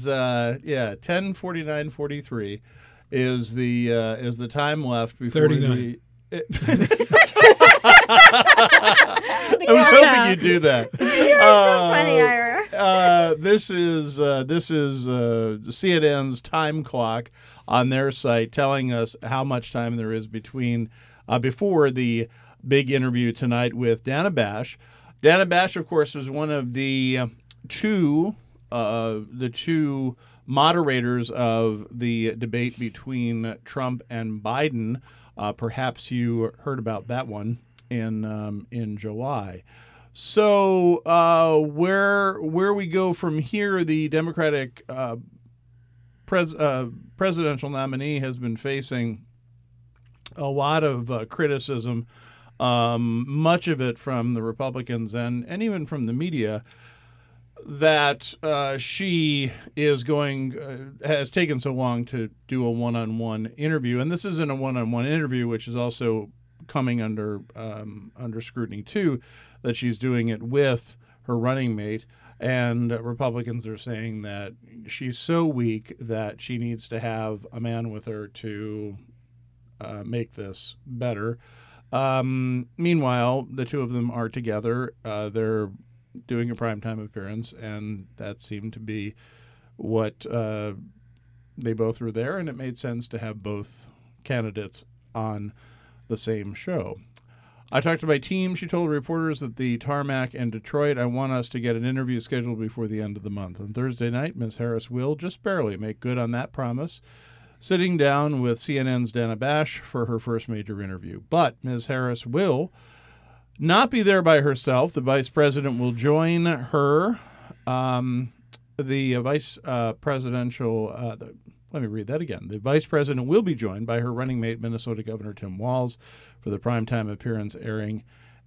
10:49:43 is the time left before 39. I was hoping you'd do that. You're so funny, Ira. This is CNN's time clock on their site telling us how much time there is between before the big interview tonight with Dana Bash. Dana Bash, of course, was one of the two moderators of the debate between Trump and Biden. Perhaps you heard about that one in July. So where we go from here, the Democratic presidential nominee has been facing a lot of criticism, much of it from the Republicans and even from the media, that she is has taken so long to do a one-on-one interview. And this isn't a one-on-one interview, which is also coming under scrutiny too, that she's doing it with her running mate. And Republicans are saying that she's so weak that she needs to have a man with her to make this better. Meanwhile, the two of them are together. They're doing a primetime appearance, and that seemed to be what they both were there, and it made sense to have both candidates on the same show. I talked to my team. She told reporters at the Tarmac in Detroit, I want us to get an interview scheduled before the end of the month. On Thursday night, Ms. Harris will just barely make good on that promise, sitting down with CNN's Dana Bash for her first major interview. But Ms. Harris will not be there by herself. The vice president will join her. The vice presidential, let me read that again. The vice president will be joined by her running mate, Minnesota Governor Tim Walz, for the primetime appearance airing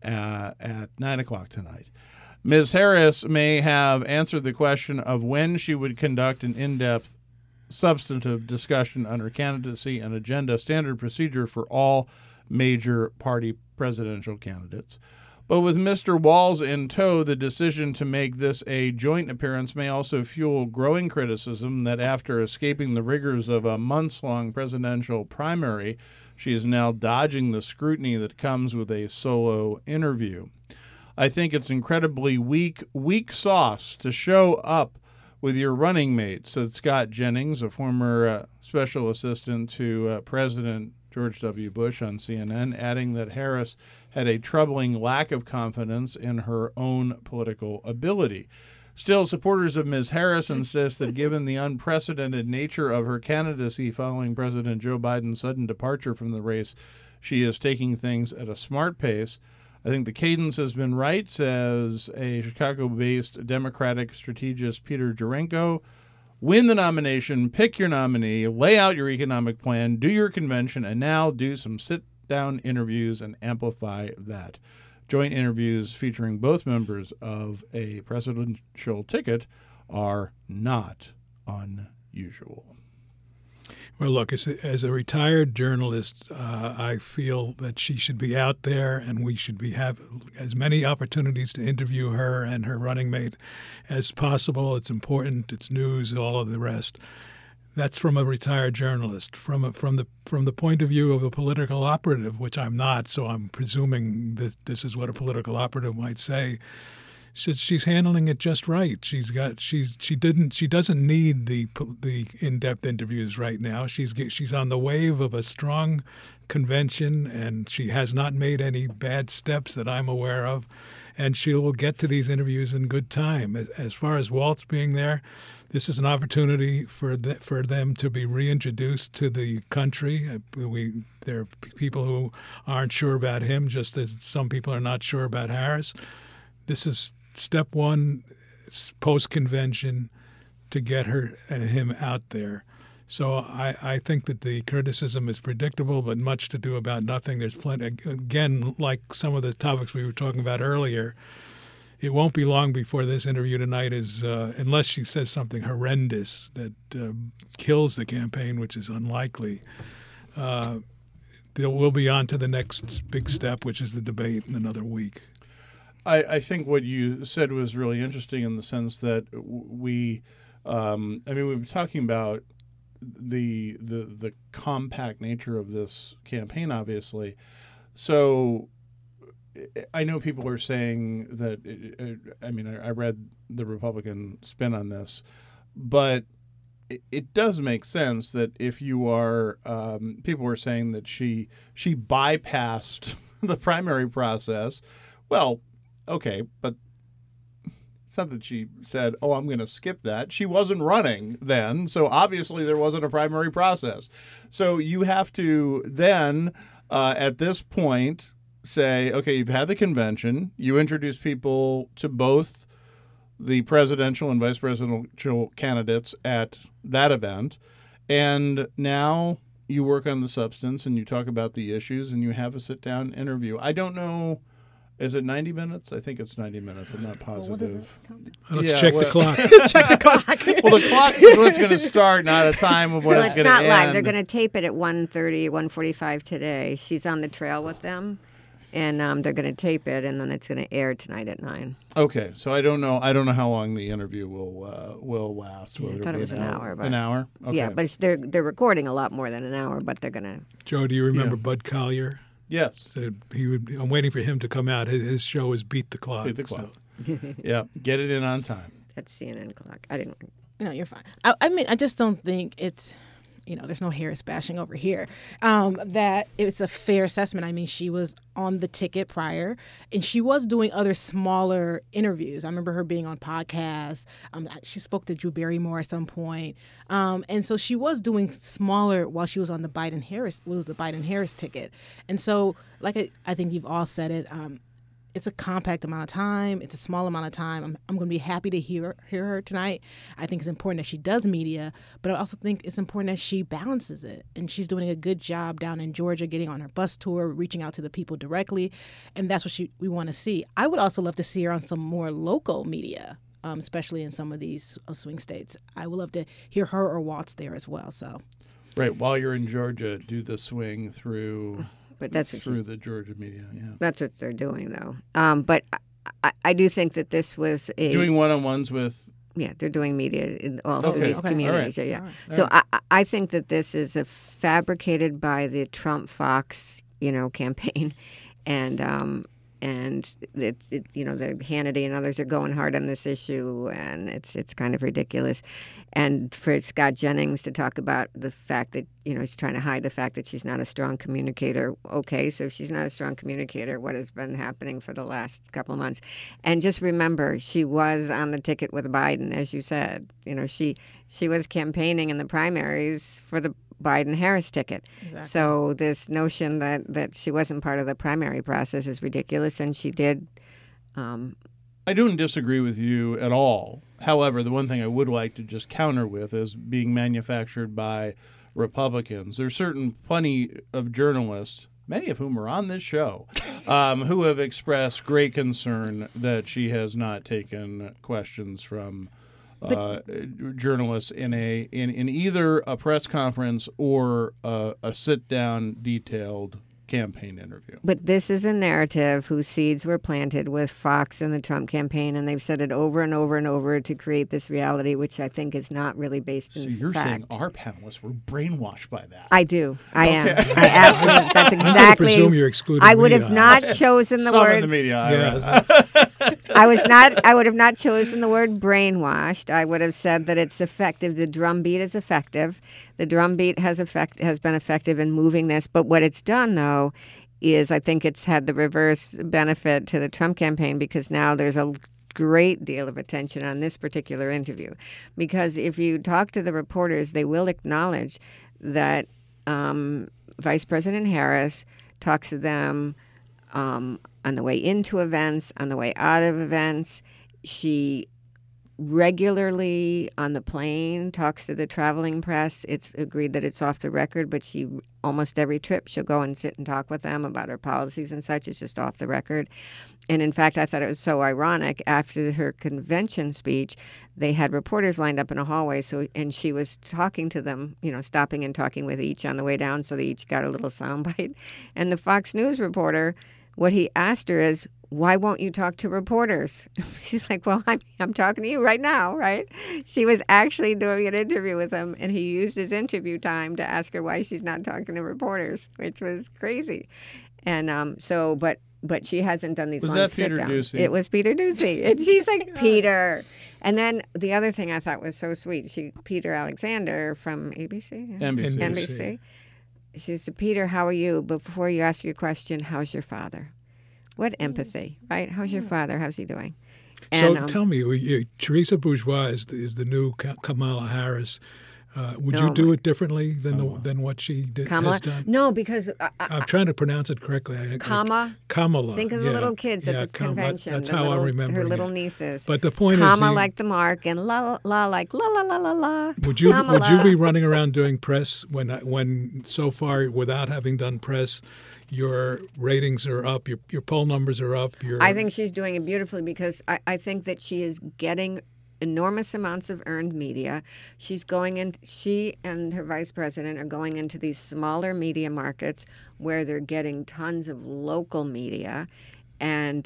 at 9 o'clock tonight. Ms. Harris may have answered the question of when she would conduct an in-depth substantive discussion on her candidacy and agenda, standard procedure for all major party presidential candidates. But with Mr. Walz in tow, the decision to make this a joint appearance may also fuel growing criticism that after escaping the rigors of a months-long presidential primary, she is now dodging the scrutiny that comes with a solo interview. I think it's incredibly weak sauce to show up with your running mate, said Scott Jennings, a former special assistant to President George W. Bush on CNN, adding that Harris had a troubling lack of confidence in her own political ability. Still, supporters of Ms. Harris insist that given the unprecedented nature of her candidacy following President Joe Biden's sudden departure from the race, she is taking things at a smart pace. I think the cadence has been right, says a Chicago-based Democratic strategist Peter Jurenko. Win the nomination, pick your nominee, lay out your economic plan, do your convention, and now do some sit-down interviews and amplify that. Joint interviews featuring both members of a presidential ticket are not unusual. Well, look, as a retired journalist, I feel that she should be out there, and we should have as many opportunities to interview her and her running mate as possible. It's important. It's news. All of the rest. That's from a retired journalist. From the point of view of a political operative, which I'm not, so I'm presuming that this is what a political operative might say. She's handling it just right. She doesn't need the in-depth interviews right now. She's on the wave of a strong convention, and she has not made any bad steps that I'm aware of, and she will get to these interviews in good time. As far as Walz being there, this is an opportunity for them to be reintroduced to the country. There are people who aren't sure about him, just as some people are not sure about Harris. This is step one, post-convention, to get him out there. So I think that the criticism is predictable, but much to do about nothing. There's plenty, again, like some of the topics we were talking about earlier, it won't be long before this interview tonight is, unless she says something horrendous that kills the campaign, which is unlikely, we'll be on to the next big step, which is the debate in another week. I think what you said was really interesting in the sense that we've been talking about the compact nature of this campaign, obviously. So I know people are saying that, I read the Republican spin on this, but it does make sense that if you are, people were saying that she bypassed the primary process. Well, okay, but it's not that she said, oh, I'm going to skip that. She wasn't running then, so obviously there wasn't a primary process. So you have to then, at this point, say, okay, you've had the convention. You introduce people to both the presidential and vice presidential candidates at that event. And now you work on the substance and you talk about the issues and you have a sit-down interview. I don't know. Is it 90 minutes? I think it's 90 minutes. I'm not positive. Let's check the clock. Check the clock. Well, the clock says when it's going to start, not a time of when Well, it's it's going to not end. live. They're going to tape it at 1:30, 1:45 today. She's on the trail with them, and they're going to tape it, and then it's going to air tonight at 9. Okay, so I don't know how long the interview will last. I thought it was an hour. But, an hour? Okay. Yeah, but they're recording a lot more than an hour, but they're going to. Joe, do you remember Bud Collyer? Yes. Said I'm waiting for him to come out. His show is Beat the Clock. Beat the clock. Yeah, get it in on time. That's CNN clock. I didn't. No, you're fine. I mean, I just don't think it's, there's no Harris bashing over here, that it's a fair assessment. I mean, she was on the ticket prior, and she was doing other smaller interviews. I remember her being on podcasts. She spoke to Drew Barrymore at some point. And so she was doing smaller while she was on the Biden-Harris ticket. And so, like I think you've all said it, it's a compact amount of time. It's a small amount of time. I'm going to be happy to hear her tonight. I think it's important that she does media, but I also think it's important that she balances it. And she's doing a good job down in Georgia, getting on her bus tour, reaching out to the people directly. And that's what we want to see. I would also love to see her on some more local media, especially in some of these swing states. I would love to hear her or Waltz there as well. So, right, while you're in Georgia, do the swing through... But that's what through the Georgia media, yeah. That's what they're doing, though. But I do think that this was doing one-on-ones with. Yeah, they're doing media in all through these communities. All right. Yeah. So I think that this is fabricated by the Trump Fox, campaign, and the Hannity and others are going hard on this issue, and it's kind of ridiculous. And for Scott Jennings to talk about the fact that he's trying to hide the fact that she's not a strong communicator. Okay, so if she's not a strong communicator, what has been happening for the last couple of months? And just remember, she was on the ticket with Biden, as you said. She was campaigning in the primaries for the Biden-Harris ticket. Exactly. So this notion that she wasn't part of the primary process is ridiculous, and she did. I don't disagree with you at all. However, the one thing I would like to just counter with is being manufactured by Republicans. There's plenty of journalists, many of whom are on this show, who have expressed great concern that she has not taken questions from journalists in either a press conference or a sit-down detailed campaign interview. But this is a narrative whose seeds were planted with Fox and the Trump campaign, and they've said it over and over and over to create this reality, which I think is not really based in fact. So you're saying our panelists were brainwashed by that? I do. I am. I absolutely. That's exactly. I'm going to presume you're excluding I would have not chosen the Some word. in the media. I would have not chosen the word brainwashed. I would have said that it's effective. The drumbeat is effective. The drumbeat has been effective in moving this. But what it's done, though, is I think it's had the reverse benefit to the Trump campaign, because now there's a great deal of attention on this particular interview. Because if you talk to the reporters, they will acknowledge that Vice President Harris talks to them on the way into events, on the way out of events. She regularly on the plane talks to the traveling press. It's agreed that it's off the record, but she almost every trip she'll go and sit and talk with them about her policies and such. It's just off the record. And in fact, I thought it was so ironic. After her convention speech, they had reporters lined up in a hallway. And she was talking to them, stopping and talking with each on the way down. So they each got a little soundbite. And the Fox News reporter, what he asked her is, why won't you talk to reporters? She's like, well, I'm talking to you right now, right? She was actually doing an interview with him, and he used his interview time to ask her why she's not talking to reporters, which was crazy. And but she hasn't done these long sit-downs. Was that Peter Doocy? It was Peter Doocy. And she's like, Peter. And then the other thing I thought was so sweet, Peter Alexander from ABC? NBC. NBC. She said, Peter, how are you? Before you ask your question, how's your father? What empathy, right? How's your father? How's he doing? So And, tell me, Teresa Bourgeois is the new Kamala Harris. Would Oh, you do it differently than what she Kamala? has done? No, because I'm trying to pronounce it correctly. Kamala. Think of the little kids at the convention. That's the how little, I remember her little nieces. But the point is, Kama like the mark, and la la like la la la la la. would you Kamala. be running around doing press when so far without having done press, your ratings are up, your poll numbers are up? I think she's doing it beautifully because I think that she is getting enormous amounts of earned media. She and her vice president are going into these smaller media markets where they're getting tons of local media, and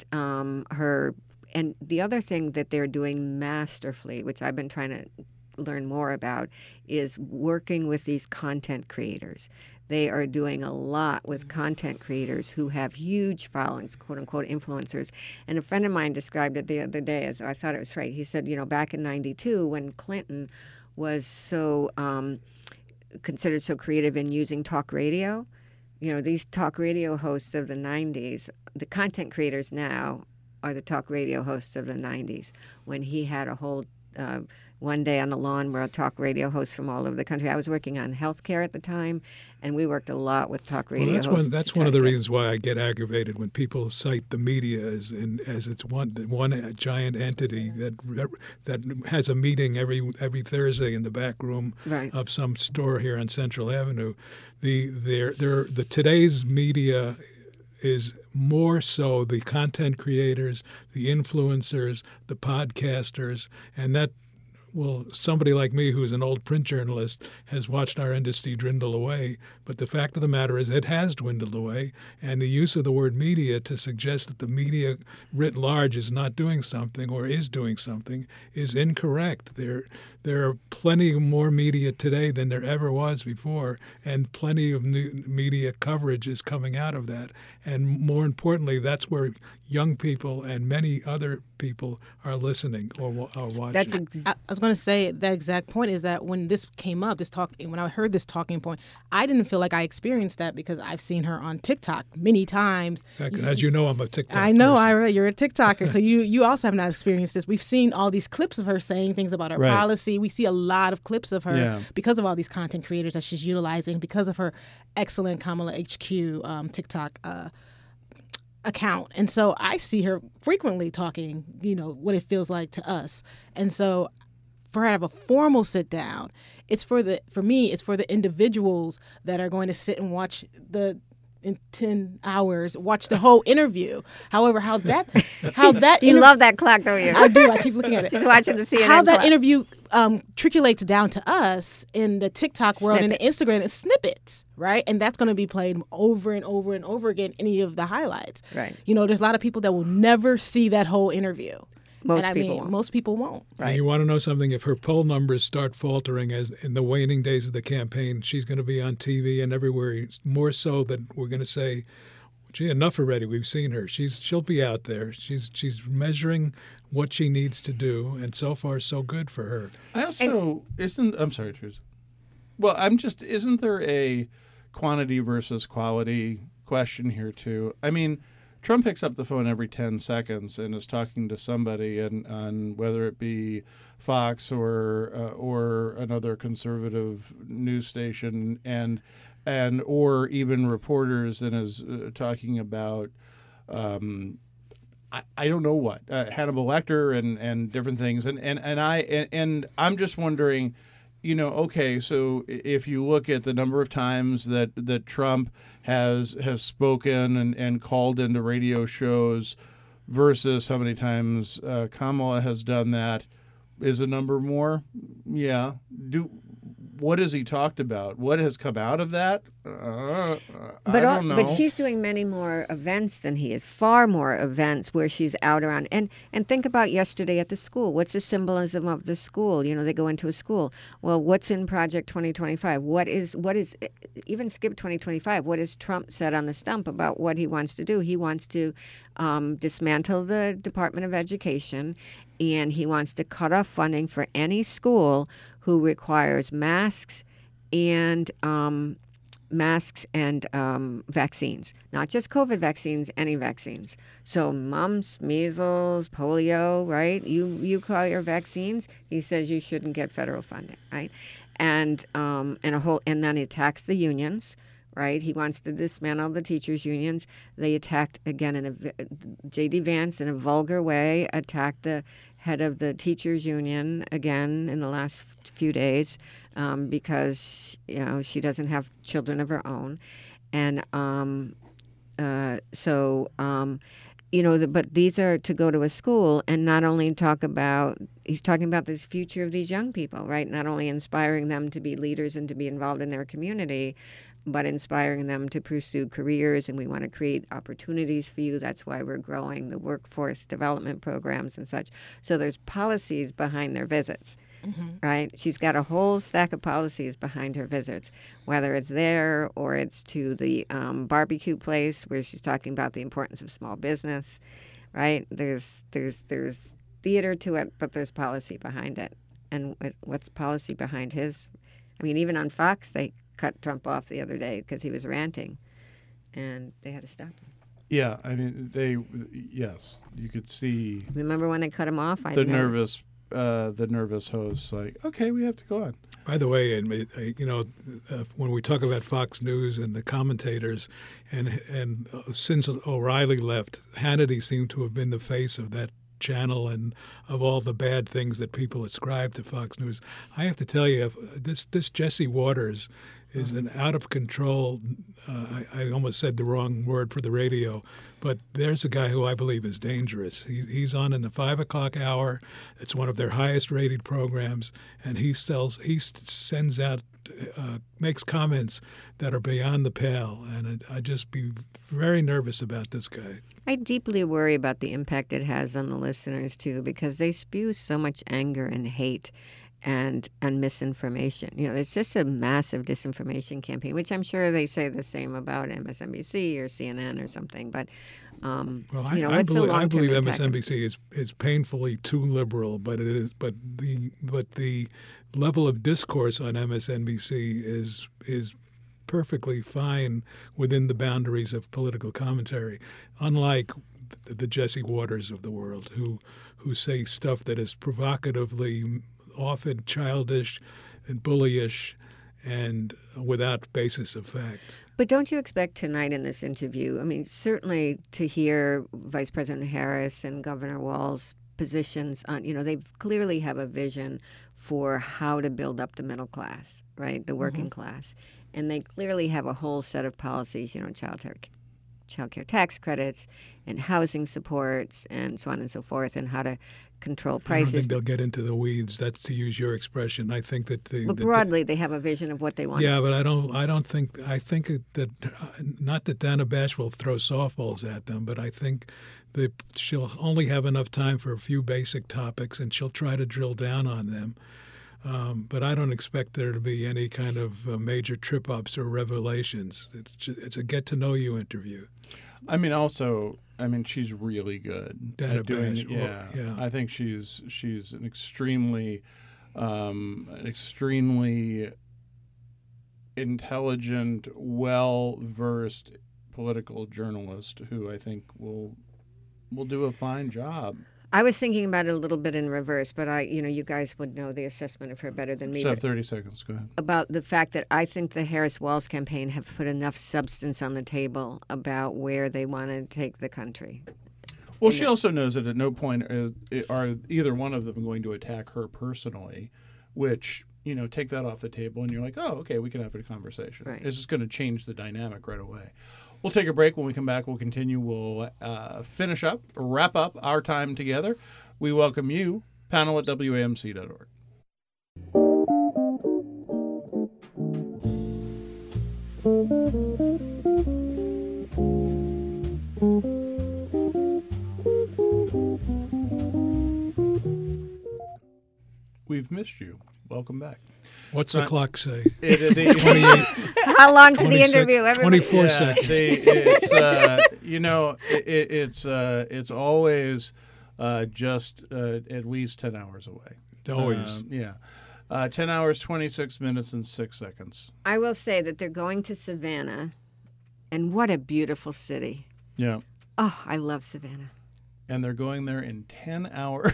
and the other thing that they're doing masterfully, which I've been trying to learn more about, is working with these content creators. They are doing a lot with content creators who have huge followings, quote unquote influencers. And a friend of mine described it the other day as I thought it was right. He said, back in '92 when Clinton was so considered so creative in using talk radio, these talk radio hosts of the '90s, the content creators now are the talk radio hosts of the '90s. When he had a whole one day on the lawn where a talk radio hosts from all over the country. I was working on healthcare at the time, and we worked a lot with talk radio hosts. That's one of the reasons why I get aggravated when people cite the media as it's one giant entity that has a meeting every Thursday in the back room of some store here on Central Avenue. The today's media is more so the content creators, the influencers, the podcasters, and that. Well, somebody like me who's an old print journalist has watched our industry dwindle away. But the fact of the matter is it has dwindled away. And the use of the word media to suggest that the media writ large is not doing something or is doing something is incorrect. There are plenty more media today than there ever was before, and plenty of new media coverage is coming out of that. And more importantly, that's where young people and many other people are listening or watching. I was going to say that exact point is that when this came up, when I heard this talking point, I didn't feel like I experienced that because I've seen her on TikTok many times. As you know, I'm a TikTok I know, person. you're a TikToker, so you also have not experienced this. We've seen all these clips of her saying things about her policy. We see a lot of clips of her because of all these content creators that she's utilizing, because of her excellent Kamala HQ TikTok account. And so I see her frequently talking, what it feels like to us. And so for her to have a formal sit down, for me, it's for the individuals that are going to sit and watch in 10 hours, watch the whole interview. However, how that you love that clock, don't you? I do. I keep looking at it. Just watching the CNN How that clock. interview trickulates down to us in the TikTok world and the Instagram is snippets, right? And that's going to be played over and over and over again, any of the highlights. Right. There's a lot of people that will never see that whole interview. Most people won't. Right. And you want to know something? If her poll numbers start faltering as in the waning days of the campaign, she's going to be on TV and everywhere. More so that we're going to say, "Gee, enough already. We've seen her. She'll be out there. She's measuring what she needs to do, and so far so good for her." I also I'm sorry, Teresa. Well, isn't there a quantity versus quality question here too? I mean, Trump picks up the phone every 10 seconds and is talking to somebody, on whether it be Fox or another conservative news station, and or even reporters, and is talking about I don't know what Hannibal Lecter and different things, and I'm just wondering. Okay, so if you look at the number of times that Trump has spoken and called into radio shows versus how many times Kamala has done that, is a number more? Yeah. what has he talked about? What has come out of that? I But don't know. but she's doing many more events than he is, far more events where she's out around. And think about yesterday at the school. What's the symbolism of the school? You know, they go into a school. Well, what's in Project 2025? What is even skip 2025? What has Trump said on the stump about what he wants to do? He wants to dismantle the Department of Education, and he wants to cut off funding for any school who requires masks and vaccines, not just COVID vaccines, any vaccines. So mumps, measles, polio, right? You call your vaccines. He says you shouldn't get federal funding, right? And then he attacks the unions, right? He wants to dismantle the teachers' unions. They attacked again J.D. Vance in a vulgar way, attacked the head of the teachers' union again in the last few days because she doesn't have children of her own, and but these are to go to a school and not only he's talking about this future of these young people, right? Not only inspiring them to be leaders and to be involved in their community, but inspiring them to pursue careers, and we want to create opportunities for you. That's why we're growing the workforce development programs and such. So there's policies behind their visits, right? She's got a whole stack of policies behind her visits, whether it's there or it's to the barbecue place where she's talking about the importance of small business, right? There's theater to it, but there's policy behind it. And what's policy behind his? I mean, even on Fox, they cut Trump off the other day because he was ranting, and they had to stop him. Yeah, I mean, yes, you could see. Remember when they cut him off? The nervous host, like, okay, we have to go on. By the way, when we talk about Fox News and the commentators, and since O'Reilly left, Hannity seemed to have been the face of that channel and of all the bad things that people ascribe to Fox News. I have to tell you, this Jesse Waters is an out of control. I almost said the wrong word for the radio, but there's a guy who I believe is dangerous. He's on in the 5 o'clock hour. It's one of their highest rated programs, and he sends out, makes comments that are beyond the pale, and I'd just be very nervous about this guy. I deeply worry about the impact it has on the listeners too, because they spew so much anger and hate and misinformation. It's just a massive disinformation campaign, which I'm sure they say the same about MSNBC or CNN or something. But I impact? believe MSNBC is painfully too liberal, but it is. But the level of discourse on MSNBC is perfectly fine within the boundaries of political commentary, unlike the Jesse Waters of the world, who say stuff that is provocatively often childish and bullyish and without basis of fact. But don't you expect tonight in this interview, I mean, certainly to hear Vice President Harris and Governor Walz's positions on, they clearly have a vision for how to build up the middle class, right, the working class. And they clearly have a whole set of policies, child care tax credits and housing supports and so on and so forth, and how to control prices. I don't think they'll get into the weeds. That's to use your expression. I think that but broadly they have a vision of what they want. Yeah, but I think that not that Dana Bash will throw softballs at them, but I think that she'll only have enough time for a few basic topics, and she'll try to drill down on them. But I don't expect there to be any kind of major trip-ups or revelations. It's a get-to-know-you interview. She's really good Dana at doing Bash. it. Yeah. I think she's an extremely intelligent, well-versed political journalist who I think will do a fine job. I was thinking about it a little bit in reverse, but you guys would know the assessment of her better than me. So 30 seconds, go ahead. About the fact that I think the Harris-Walz campaign have put enough substance on the table about where they want to take the country. Well, she also knows that at no point are either one of them going to attack her personally, which, take that off the table and you're like, oh, okay, we can have a conversation. Right. It's just going to change the dynamic right away. We'll take a break. When we come back, we'll continue. We'll wrap up our time together. We welcome you, panel at WAMC.org. We've missed you. Welcome back. What's the clock say? 28. How long to the interview? Everybody? 24 seconds. It's always just at least 10 hours away. Always. 10 hours, 26 minutes, and 6 seconds. I will say that they're going to Savannah, and what a beautiful city. Yeah. Oh, I love Savannah. And they're going there in 10 hours.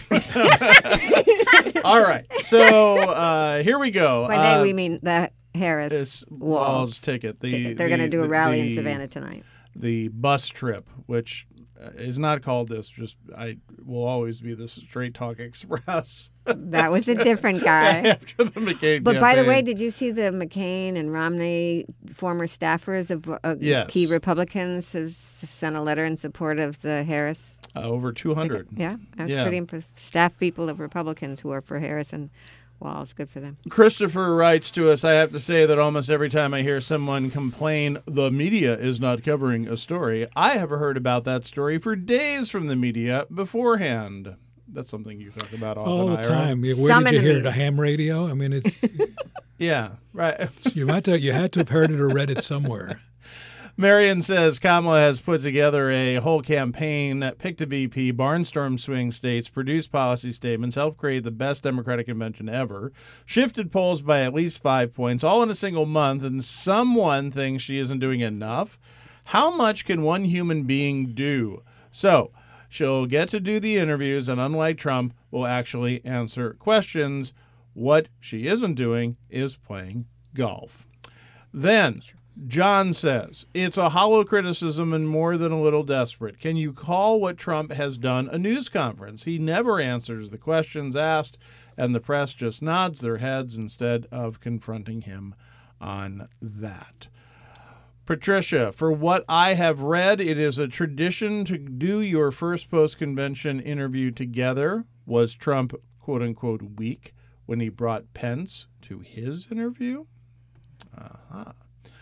All right. So here we go. By they, we mean the Harris Walls ticket. They're going to do a rally in Savannah tonight. The bus trip, which is not called this, just I will always be the Straight Talk Express. That was a different guy. After the McCain But campaign. by the way, did you see the McCain and Romney former staffers of Yes. key Republicans have sent a letter in support of the Harris? Over 200. Yeah, I was pretty impressed. Staff people of Republicans who are for Harris and Walls. Good for them. Christopher writes to us, I have to say that almost every time I hear someone complain the media is not covering a story, I have heard about that story for days from the media beforehand. That's something you talk about often, all the Ira. time. Where did you hear it? A ham radio? I mean, it's yeah, right. you had to have heard it or read it somewhere. Marion says Kamala has put together a whole campaign, picked a VP, barnstormed swing states, produced policy statements, helped create the best Democratic convention ever, shifted polls by at least 5 points, all in a single month, and someone thinks she isn't doing enough. How much can one human being do? So she'll get to do the interviews, and unlike Trump, will actually answer questions. What she isn't doing is playing golf. Then John says, it's a hollow criticism and more than a little desperate. Can you call what Trump has done a news conference? He never answers the questions asked, and the press just nods their heads instead of confronting him on that. Patricia, for what I have read, it is a tradition to do your first post-convention interview together. Was Trump, quote-unquote, weak when he brought Pence to his interview? Uh-huh.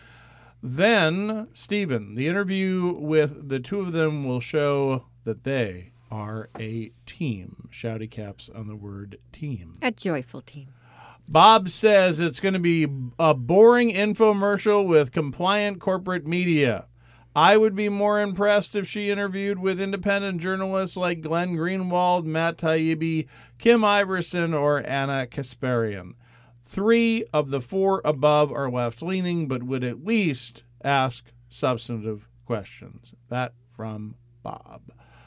Then, Stephen, the interview with the two of them will show that they are a team. Shouty caps on the word team. A joyful team. Bob says it's going to be a boring infomercial with compliant corporate media. I would be more impressed if she interviewed with independent journalists like Glenn Greenwald, Matt Taibbi, Kim Iverson, or Anna Kasparian. 3 of the 4 above are left-leaning, but would at least ask substantive questions. That from Bob.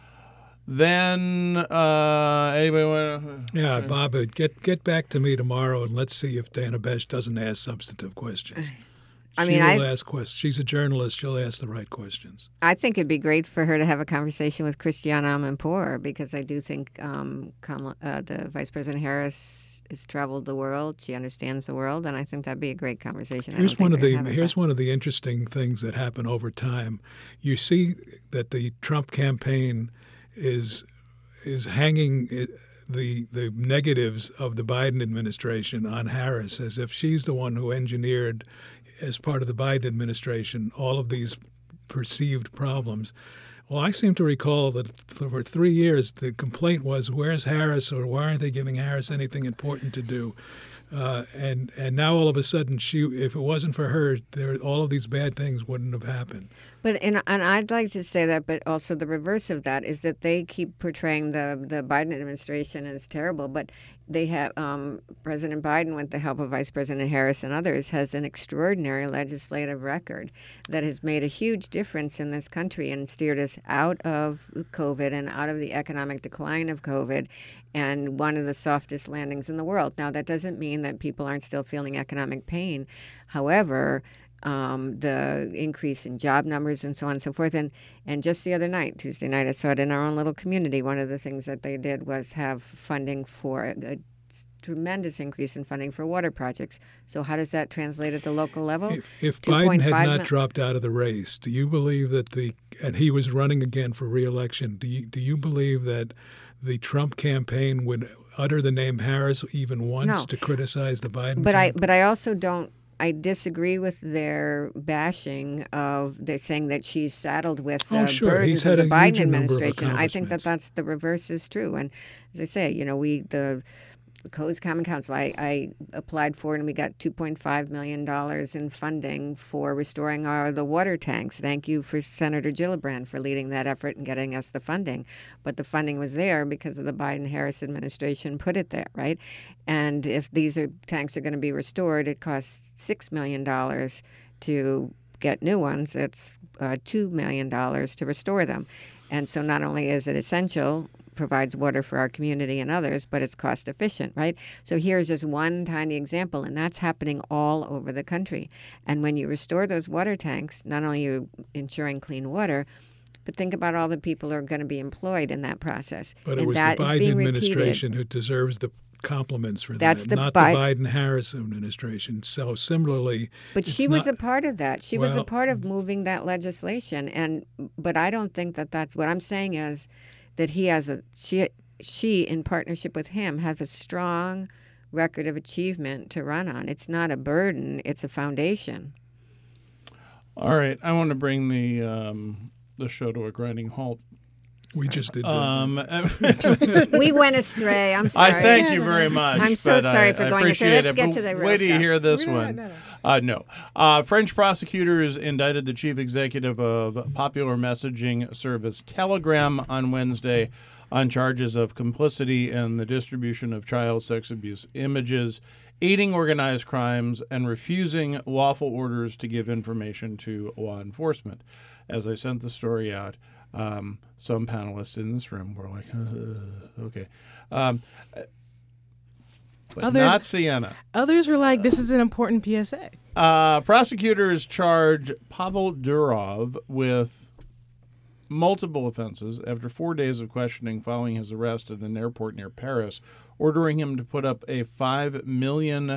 Then, anybody want to... Yeah, Bob, get back to me tomorrow, and let's see if Dana Besh doesn't ask substantive questions. She'll ask questions. She's a journalist. She'll ask the right questions. I think it'd be great for her to have a conversation with Christiane Amanpour, because I do think the Vice President Harris has traveled the world. She understands the world, and I think that'd be a great conversation. Here's one of the interesting things that happen over time. You see that the Trump campaign is hanging the negatives of the Biden administration on Harris, as if she's the one who engineered, as part of the Biden administration, all of these perceived problems. Well, I seem to recall that for 3 years the complaint was, where's Harris, or why aren't they giving Harris anything important to do? And now all of a sudden, if it wasn't for her, all of these bad things wouldn't have happened. But and I'd like to say that, but also the reverse of that is that they keep portraying the Biden administration as terrible, but they have President Biden, with the help of Vice President Harris and others, has an extraordinary legislative record that has made a huge difference in this country and steered us out of COVID and out of the economic decline of COVID, and one of the softest landings in the world. Now, that doesn't mean that people aren't still feeling economic pain. However, the increase in job numbers and so on and so forth. And just the other night, Tuesday night, I saw it in our own little community. One of the things that they did was have funding for a tremendous increase in funding for water projects. So how does that translate at the local level? If Biden had not dropped out of the race, do you believe that and he was running again for re-election, do you believe that the Trump campaign would utter the name Harris even once to criticize the Biden campaign? But I also don't. I disagree with their bashing of they're saying that she's saddled with Oh, the sure. burdens He's of had the a Biden huge number of administration. I think that accomplishments. that's the reverse is true. And as I say, the Coast Common Council, I applied for it, and we got $2.5 million in funding for restoring the water tanks. Thank you for Senator Gillibrand for leading that effort and getting us the funding. But the funding was there because of the Biden-Harris administration put it there, right? And if these tanks are going to be restored, it costs $6 million to get new ones. It's $2 million to restore them. And so not only is it essential, provides water for our community and others, but it's cost efficient, right? So here's just one tiny example, and that's happening all over the country. And when you restore those water tanks, not only are you ensuring clean water, but think about all the people who are going to be employed in that process. But it and was the that is Biden being administration repeated. who deserves the compliments for That's that, not the Biden-Harris administration. So similarly, But she was not, a part of that. She was a well, part of moving that legislation. But I don't think that that's what I'm saying is that she in partnership with him has a strong record of achievement to run on. It's not a burden, it's a foundation. All right, I want to bring the show to a grinding halt. we just did that. We went astray. I'm sorry. I thank you very much. I'm so but sorry I for going astray. appreciate Let's it, get but to the real wait till you stuff. hear this one. No. French prosecutors indicted the chief executive of popular messaging service Telegram on Wednesday on charges of complicity in the distribution of child sex abuse images, aiding organized crimes, and refusing lawful orders to give information to law enforcement. As I sent the story out, some panelists in this room were like, okay. But not Sienna. Others were like, this is an important PSA. Prosecutors charge Pavel Durov with multiple offenses after 4 days of questioning following his arrest at an airport near Paris, ordering him to put up a €5 million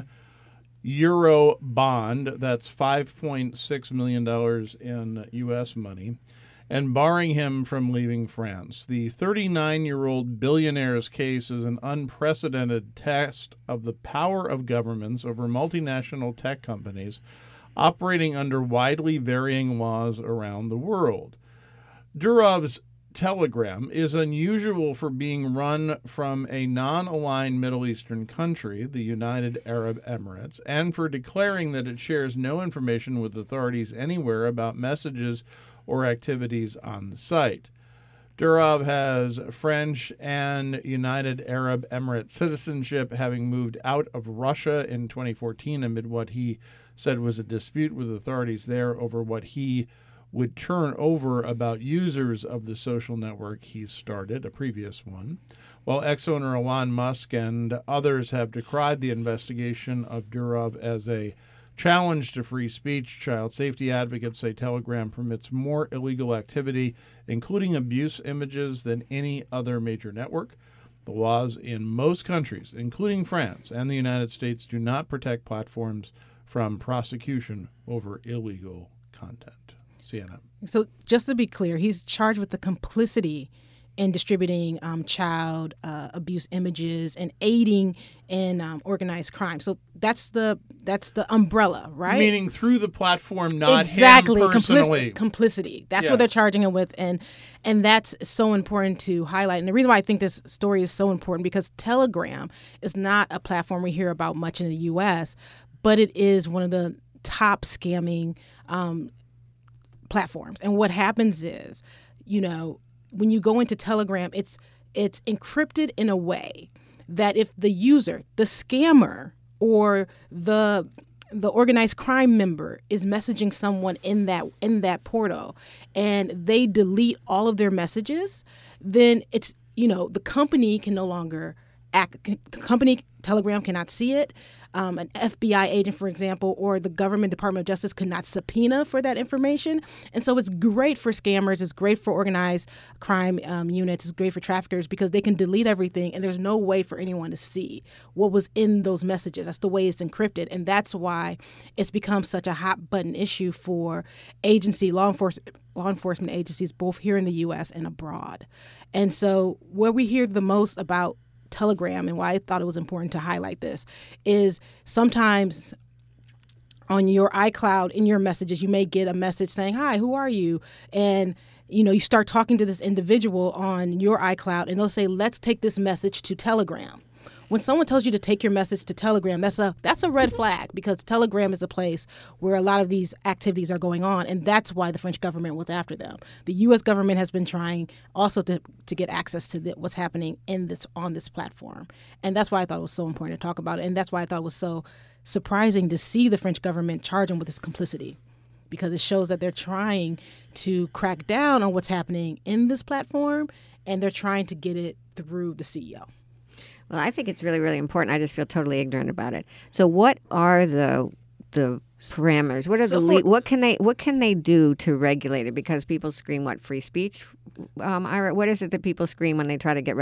bond, that's $5.6 million in U.S. money, and barring him from leaving France. The 39-year-old billionaire's case is an unprecedented test of the power of governments over multinational tech companies operating under widely varying laws around the world. Durov's Telegram is unusual for being run from a non-aligned Middle Eastern country, the United Arab Emirates, and for declaring that it shares no information with authorities anywhere about messages or activities on the site. Durov has French and United Arab Emirates citizenship, having moved out of Russia in 2014 amid what he said was a dispute with authorities there over what he would turn over about users of the social network he started, a previous one, while ex-owner Elon Musk and others have decried the investigation of Durov as a challenge to free speech. Child safety advocates say Telegram permits more illegal activity, including abuse images, than any other major network. The laws in most countries, including France and the United States, do not protect platforms from prosecution over illegal content. Sienna. So just to be clear, he's charged with the complicity in distributing child abuse images and aiding in organized crime. So that's the umbrella, right? Meaning through the platform, not exactly. him personally. Complicity. That's Yes. what they're charging him with, and that's so important to highlight. And the reason why I think this story is so important, because Telegram is not a platform we hear about much in the U.S., but it is one of the top scamming platforms. And what happens is, when you go into Telegram, it's encrypted in a way that if the user, the scammer, or the organized crime member is messaging someone in that portal and they delete all of their messages, then it's, the company can no longer act. The company Telegram cannot see it. An FBI agent, for example, or the government Department of Justice could not subpoena for that information. And so it's great for scammers. It's great for organized crime units. It's great for traffickers because they can delete everything and there's no way for anyone to see what was in those messages. That's the way it's encrypted. And that's why it's become such a hot button issue for law enforcement agencies, both here in the U.S. and abroad. And so where we hear the most about Telegram and why I thought it was important to highlight this is sometimes on your iCloud, in your messages, you may get a message saying, "Hi, who are you?" And you start talking to this individual on your iCloud, and they'll say, "Let's take this message to Telegram." When someone tells you to take your message to Telegram, that's a red flag, because Telegram is a place where a lot of these activities are going on, and that's why the French government was after them. The U.S. government has been trying also to get access to what's happening on this platform, and that's why I thought it was so important to talk about it, and that's why I thought it was so surprising to see the French government charge them with this complicity, because it shows that they're trying to crack down on what's happening in this platform, and they're trying to get it through the CEO. Well, I think it's really, really important. I just feel totally ignorant about it. So, what are the parameters? What are what can they do to regulate it? Because people scream, what, free speech? Ira, what is it that people scream when they try to get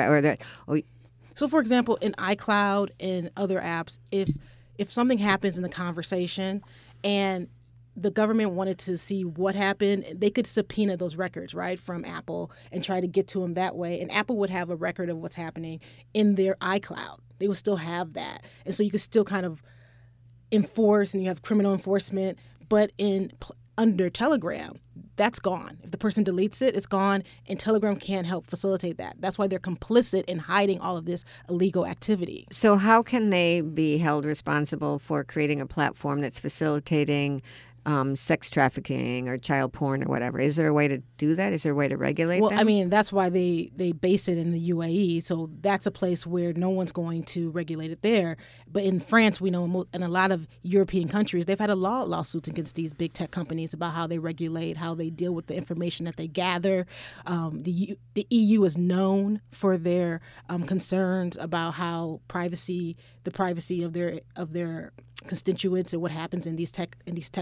So, for example, in iCloud and other apps, if something happens in the conversation and the government wanted to see what happened, they could subpoena those records, right, from Apple and try to get to them that way. And Apple would have a record of what's happening in their iCloud. They would still have that. And so you could still kind of enforce, and you have criminal enforcement. But under Telegram, that's gone. If the person deletes it, it's gone, and Telegram can't help facilitate that. That's why they're complicit in hiding all of this illegal activity. So how can they be held responsible for creating a platform that's facilitating sex trafficking or child porn or whatever? Is there a way to do that? Is there a way to regulate that? Well, I mean, that's why they base it in the UAE. So that's a place where no one's going to regulate it there. But in France, we know, in a lot of European countries, they've had lawsuits against these big tech companies about how they regulate, how they deal with the information that they gather. The EU is known for their concerns about how the privacy of their constituents and what happens in these tech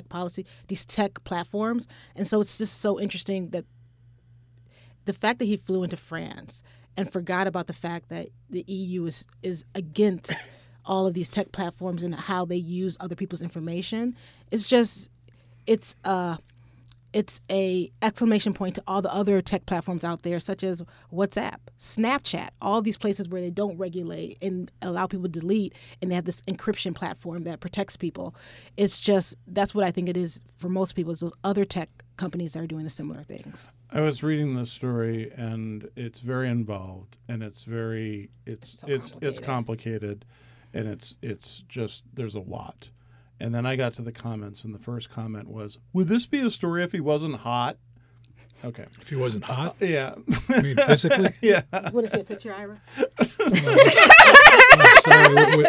platforms. And so it's just so interesting that the fact that he flew into France and forgot about the fact that the EU is against all of these tech platforms and how they use other people's information. It's a exclamation point to all the other tech platforms out there, such as WhatsApp, Snapchat, all these places where they don't regulate and allow people to delete, and they have this encryption platform that protects people. That's what I think it is for most people, is those other tech companies that are doing the similar things. I was reading this story, and it's very involved, and it's complicated, and it's just, there's a lot. And then I got to the comments, and the first comment was, "Would this be a story if he wasn't hot?" Okay. If he wasn't hot? Yeah. I mean, physically? Yeah. What is it, picture, Ira? Sorry.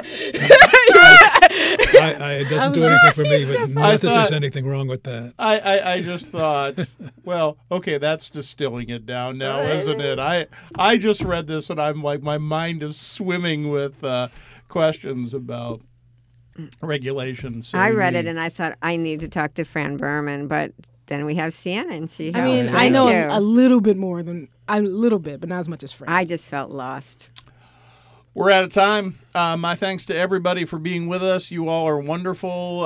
It doesn't do anything for me, but not that there's anything wrong with that. I just thought, well, okay, that's distilling it down now, isn't it? I just read this, and I'm like, my mind is swimming with questions about regulation. I read it and I thought, I need to talk to Fran Berman, but then we have Sienna and she helps. I mean, I know a little bit, but not as much as Fran. I just felt lost. We're out of time. My thanks to everybody for being with us. You all are wonderful.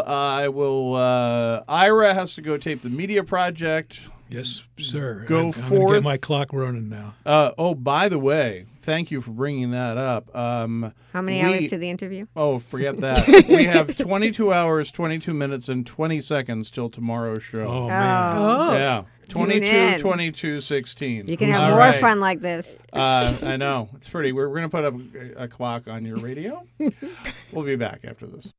Ira has to go tape the media project. Yes, sir. Go I'm forth. going to get my clock running now. By the way, thank you for bringing that up. How many hours to the interview? Oh, forget that. We have 22 hours, 22 minutes, and 20 seconds till tomorrow's show. Oh, man. Oh. Yeah. 22, 22, 16. You can have more fun like this. I know. It's pretty. We're going to put up a clock on your radio. We'll be back after this.